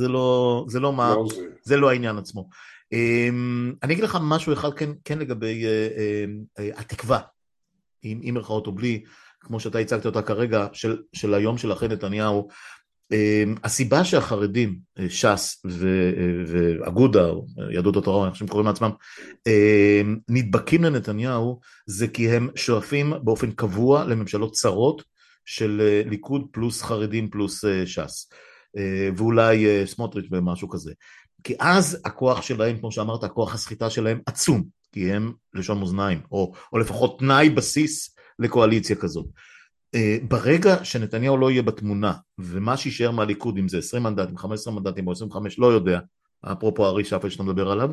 זה לא העניין עצמו. אני אגיד לך משהו אחד כן לגבי התקווה, עם מרכאות או בלי, כמו שאתה הצגת אותה כרגע, של היום של אחרי נתניהו. הסיבה שהחרדים, ש"ס ואגודה, או יהדות התורה, איך שהם קוראים לעצמם, נדבקים לנתניהו, זה כי הם שואפים באופן קבוע לממשלות צרות, של ליכוד פלוס חרדים פלוס ש"ס, ואולי סמוטריץ' במשהו כזה. כי אז הכוח שלהם, כמו שאמרת, הכוח הסחיטה שלהם עצום, כי הם לשון מאזניים, או לפחות תנאי בסיס לקואליציה כזאת. ברגע שנתניהו לא יהיה בתמונה, ומה שישאר מהליכוד, אם זה 20 מנדטים, 15 מנדטים או 25, לא יודע, אפרופו הרי שפל שאתה מדבר עליו,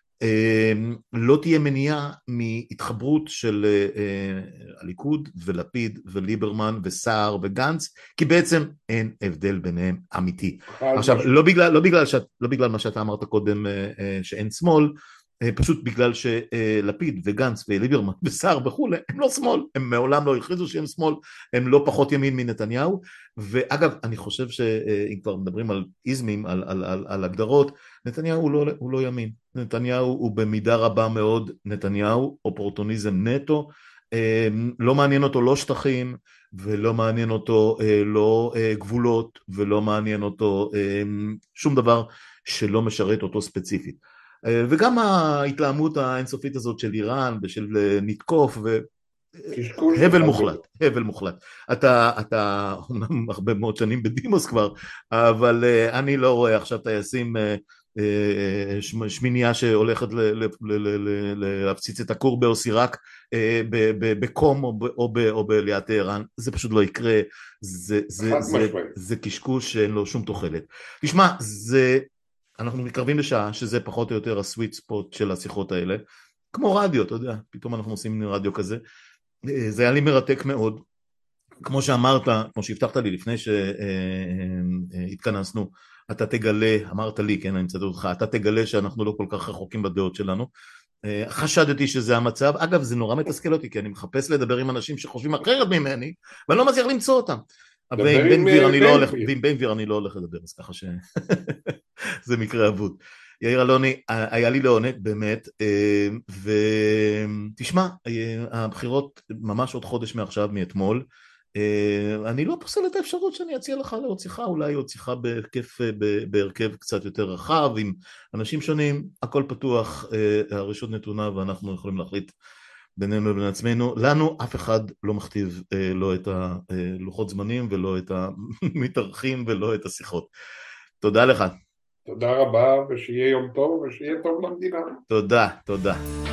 לא תהיה מניעה מהתחברות של הליכוד ולפיד וליברמן וסער וגנץ, כי בעצם אין הבדל ביניהם אמיתי. עכשיו, לא בגלל מה שאתה אמרת קודם שאין שמאל, פשוט בגלל שלפיד וגנץ וליברמן וסער וכולי, הם לא שמאל, הם מעולם לא הכריזו שהם שמאל, הם לא פחות ימין מנתניהו, ואגב, אני חושב שאם כבר מדברים על איזמים, על הגדרות, נתניהו הוא לא ימין, נתניהו הוא במידה רבה מאוד נתניהו, אופורטוניזם נטו, לא מעניין אותו לא שטחים, ולא מעניין אותו לא גבולות, ולא מעניין אותו שום דבר שלא משרת אותו ספציפית. וגם ההתלהמות האינסופית הזאת של איראן ושל נתקוף קשקוש הבל אחד מוחלט, גדול. הבל מוחלט. אתה אומנם הרבה מאוד שנים בדימוס כבר, אבל אני לא רואה עכשיו טייסים שמינייה שהולכת להפציץ את הכור באוסיראק בקום או בליד טהרן, זה פשוט לא יקרה, חד משמעית. זה קשקוש שאין לו שום תוחלת. תשמע, אנחנו מתקרבים לשעה שזה פחות או יותר הסוויט ספוט של השיחות האלה, כמו רדיו, אתה יודע, פתאום אנחנו עושים רדיו כזה, זה היה לי מרתק מאוד, כמו שאמרת, כמו שהבטחת לי לפני שהתכנסנו, אתה תגלה, אמרת לי, כן, אני מצטט אותך, אתה תגלה שאנחנו לא כל כך רחוקים בדעות שלנו, חשדתי שזה המצב, אגב זה נורא מתסכל אותי, כי אני מחפש לדבר עם אנשים שחושבים אחרת ממני, ואני לא מצליח למצוא אותם, דבר עם בן גביר. ועם בן גביר אני לא הולך לדבר, אז ככה שזה מקרה אבוד. יאיר אלוני, היה לי לעונג באמת, ותשמע, הבחירות ממש עוד חודש מעכשיו, מאתמול, אני לא פוסל את האפשרות שאני אציע לך לעוד שיחה, אולי עוד שיחה בהרכב קצת יותר רחב, עם אנשים שונים, הכל פתוח, הרשות נתונה ואנחנו יכולים להחליט בינינו לבין עצמנו, לנו אף אחד לא מכתיב לא את הלוחות זמנים ולא את המתארחים ולא את השיחות. תודה לך. תודה רבה, ושיהיה יום טוב, ושיהיה טוב למדינה. תודה, תודה.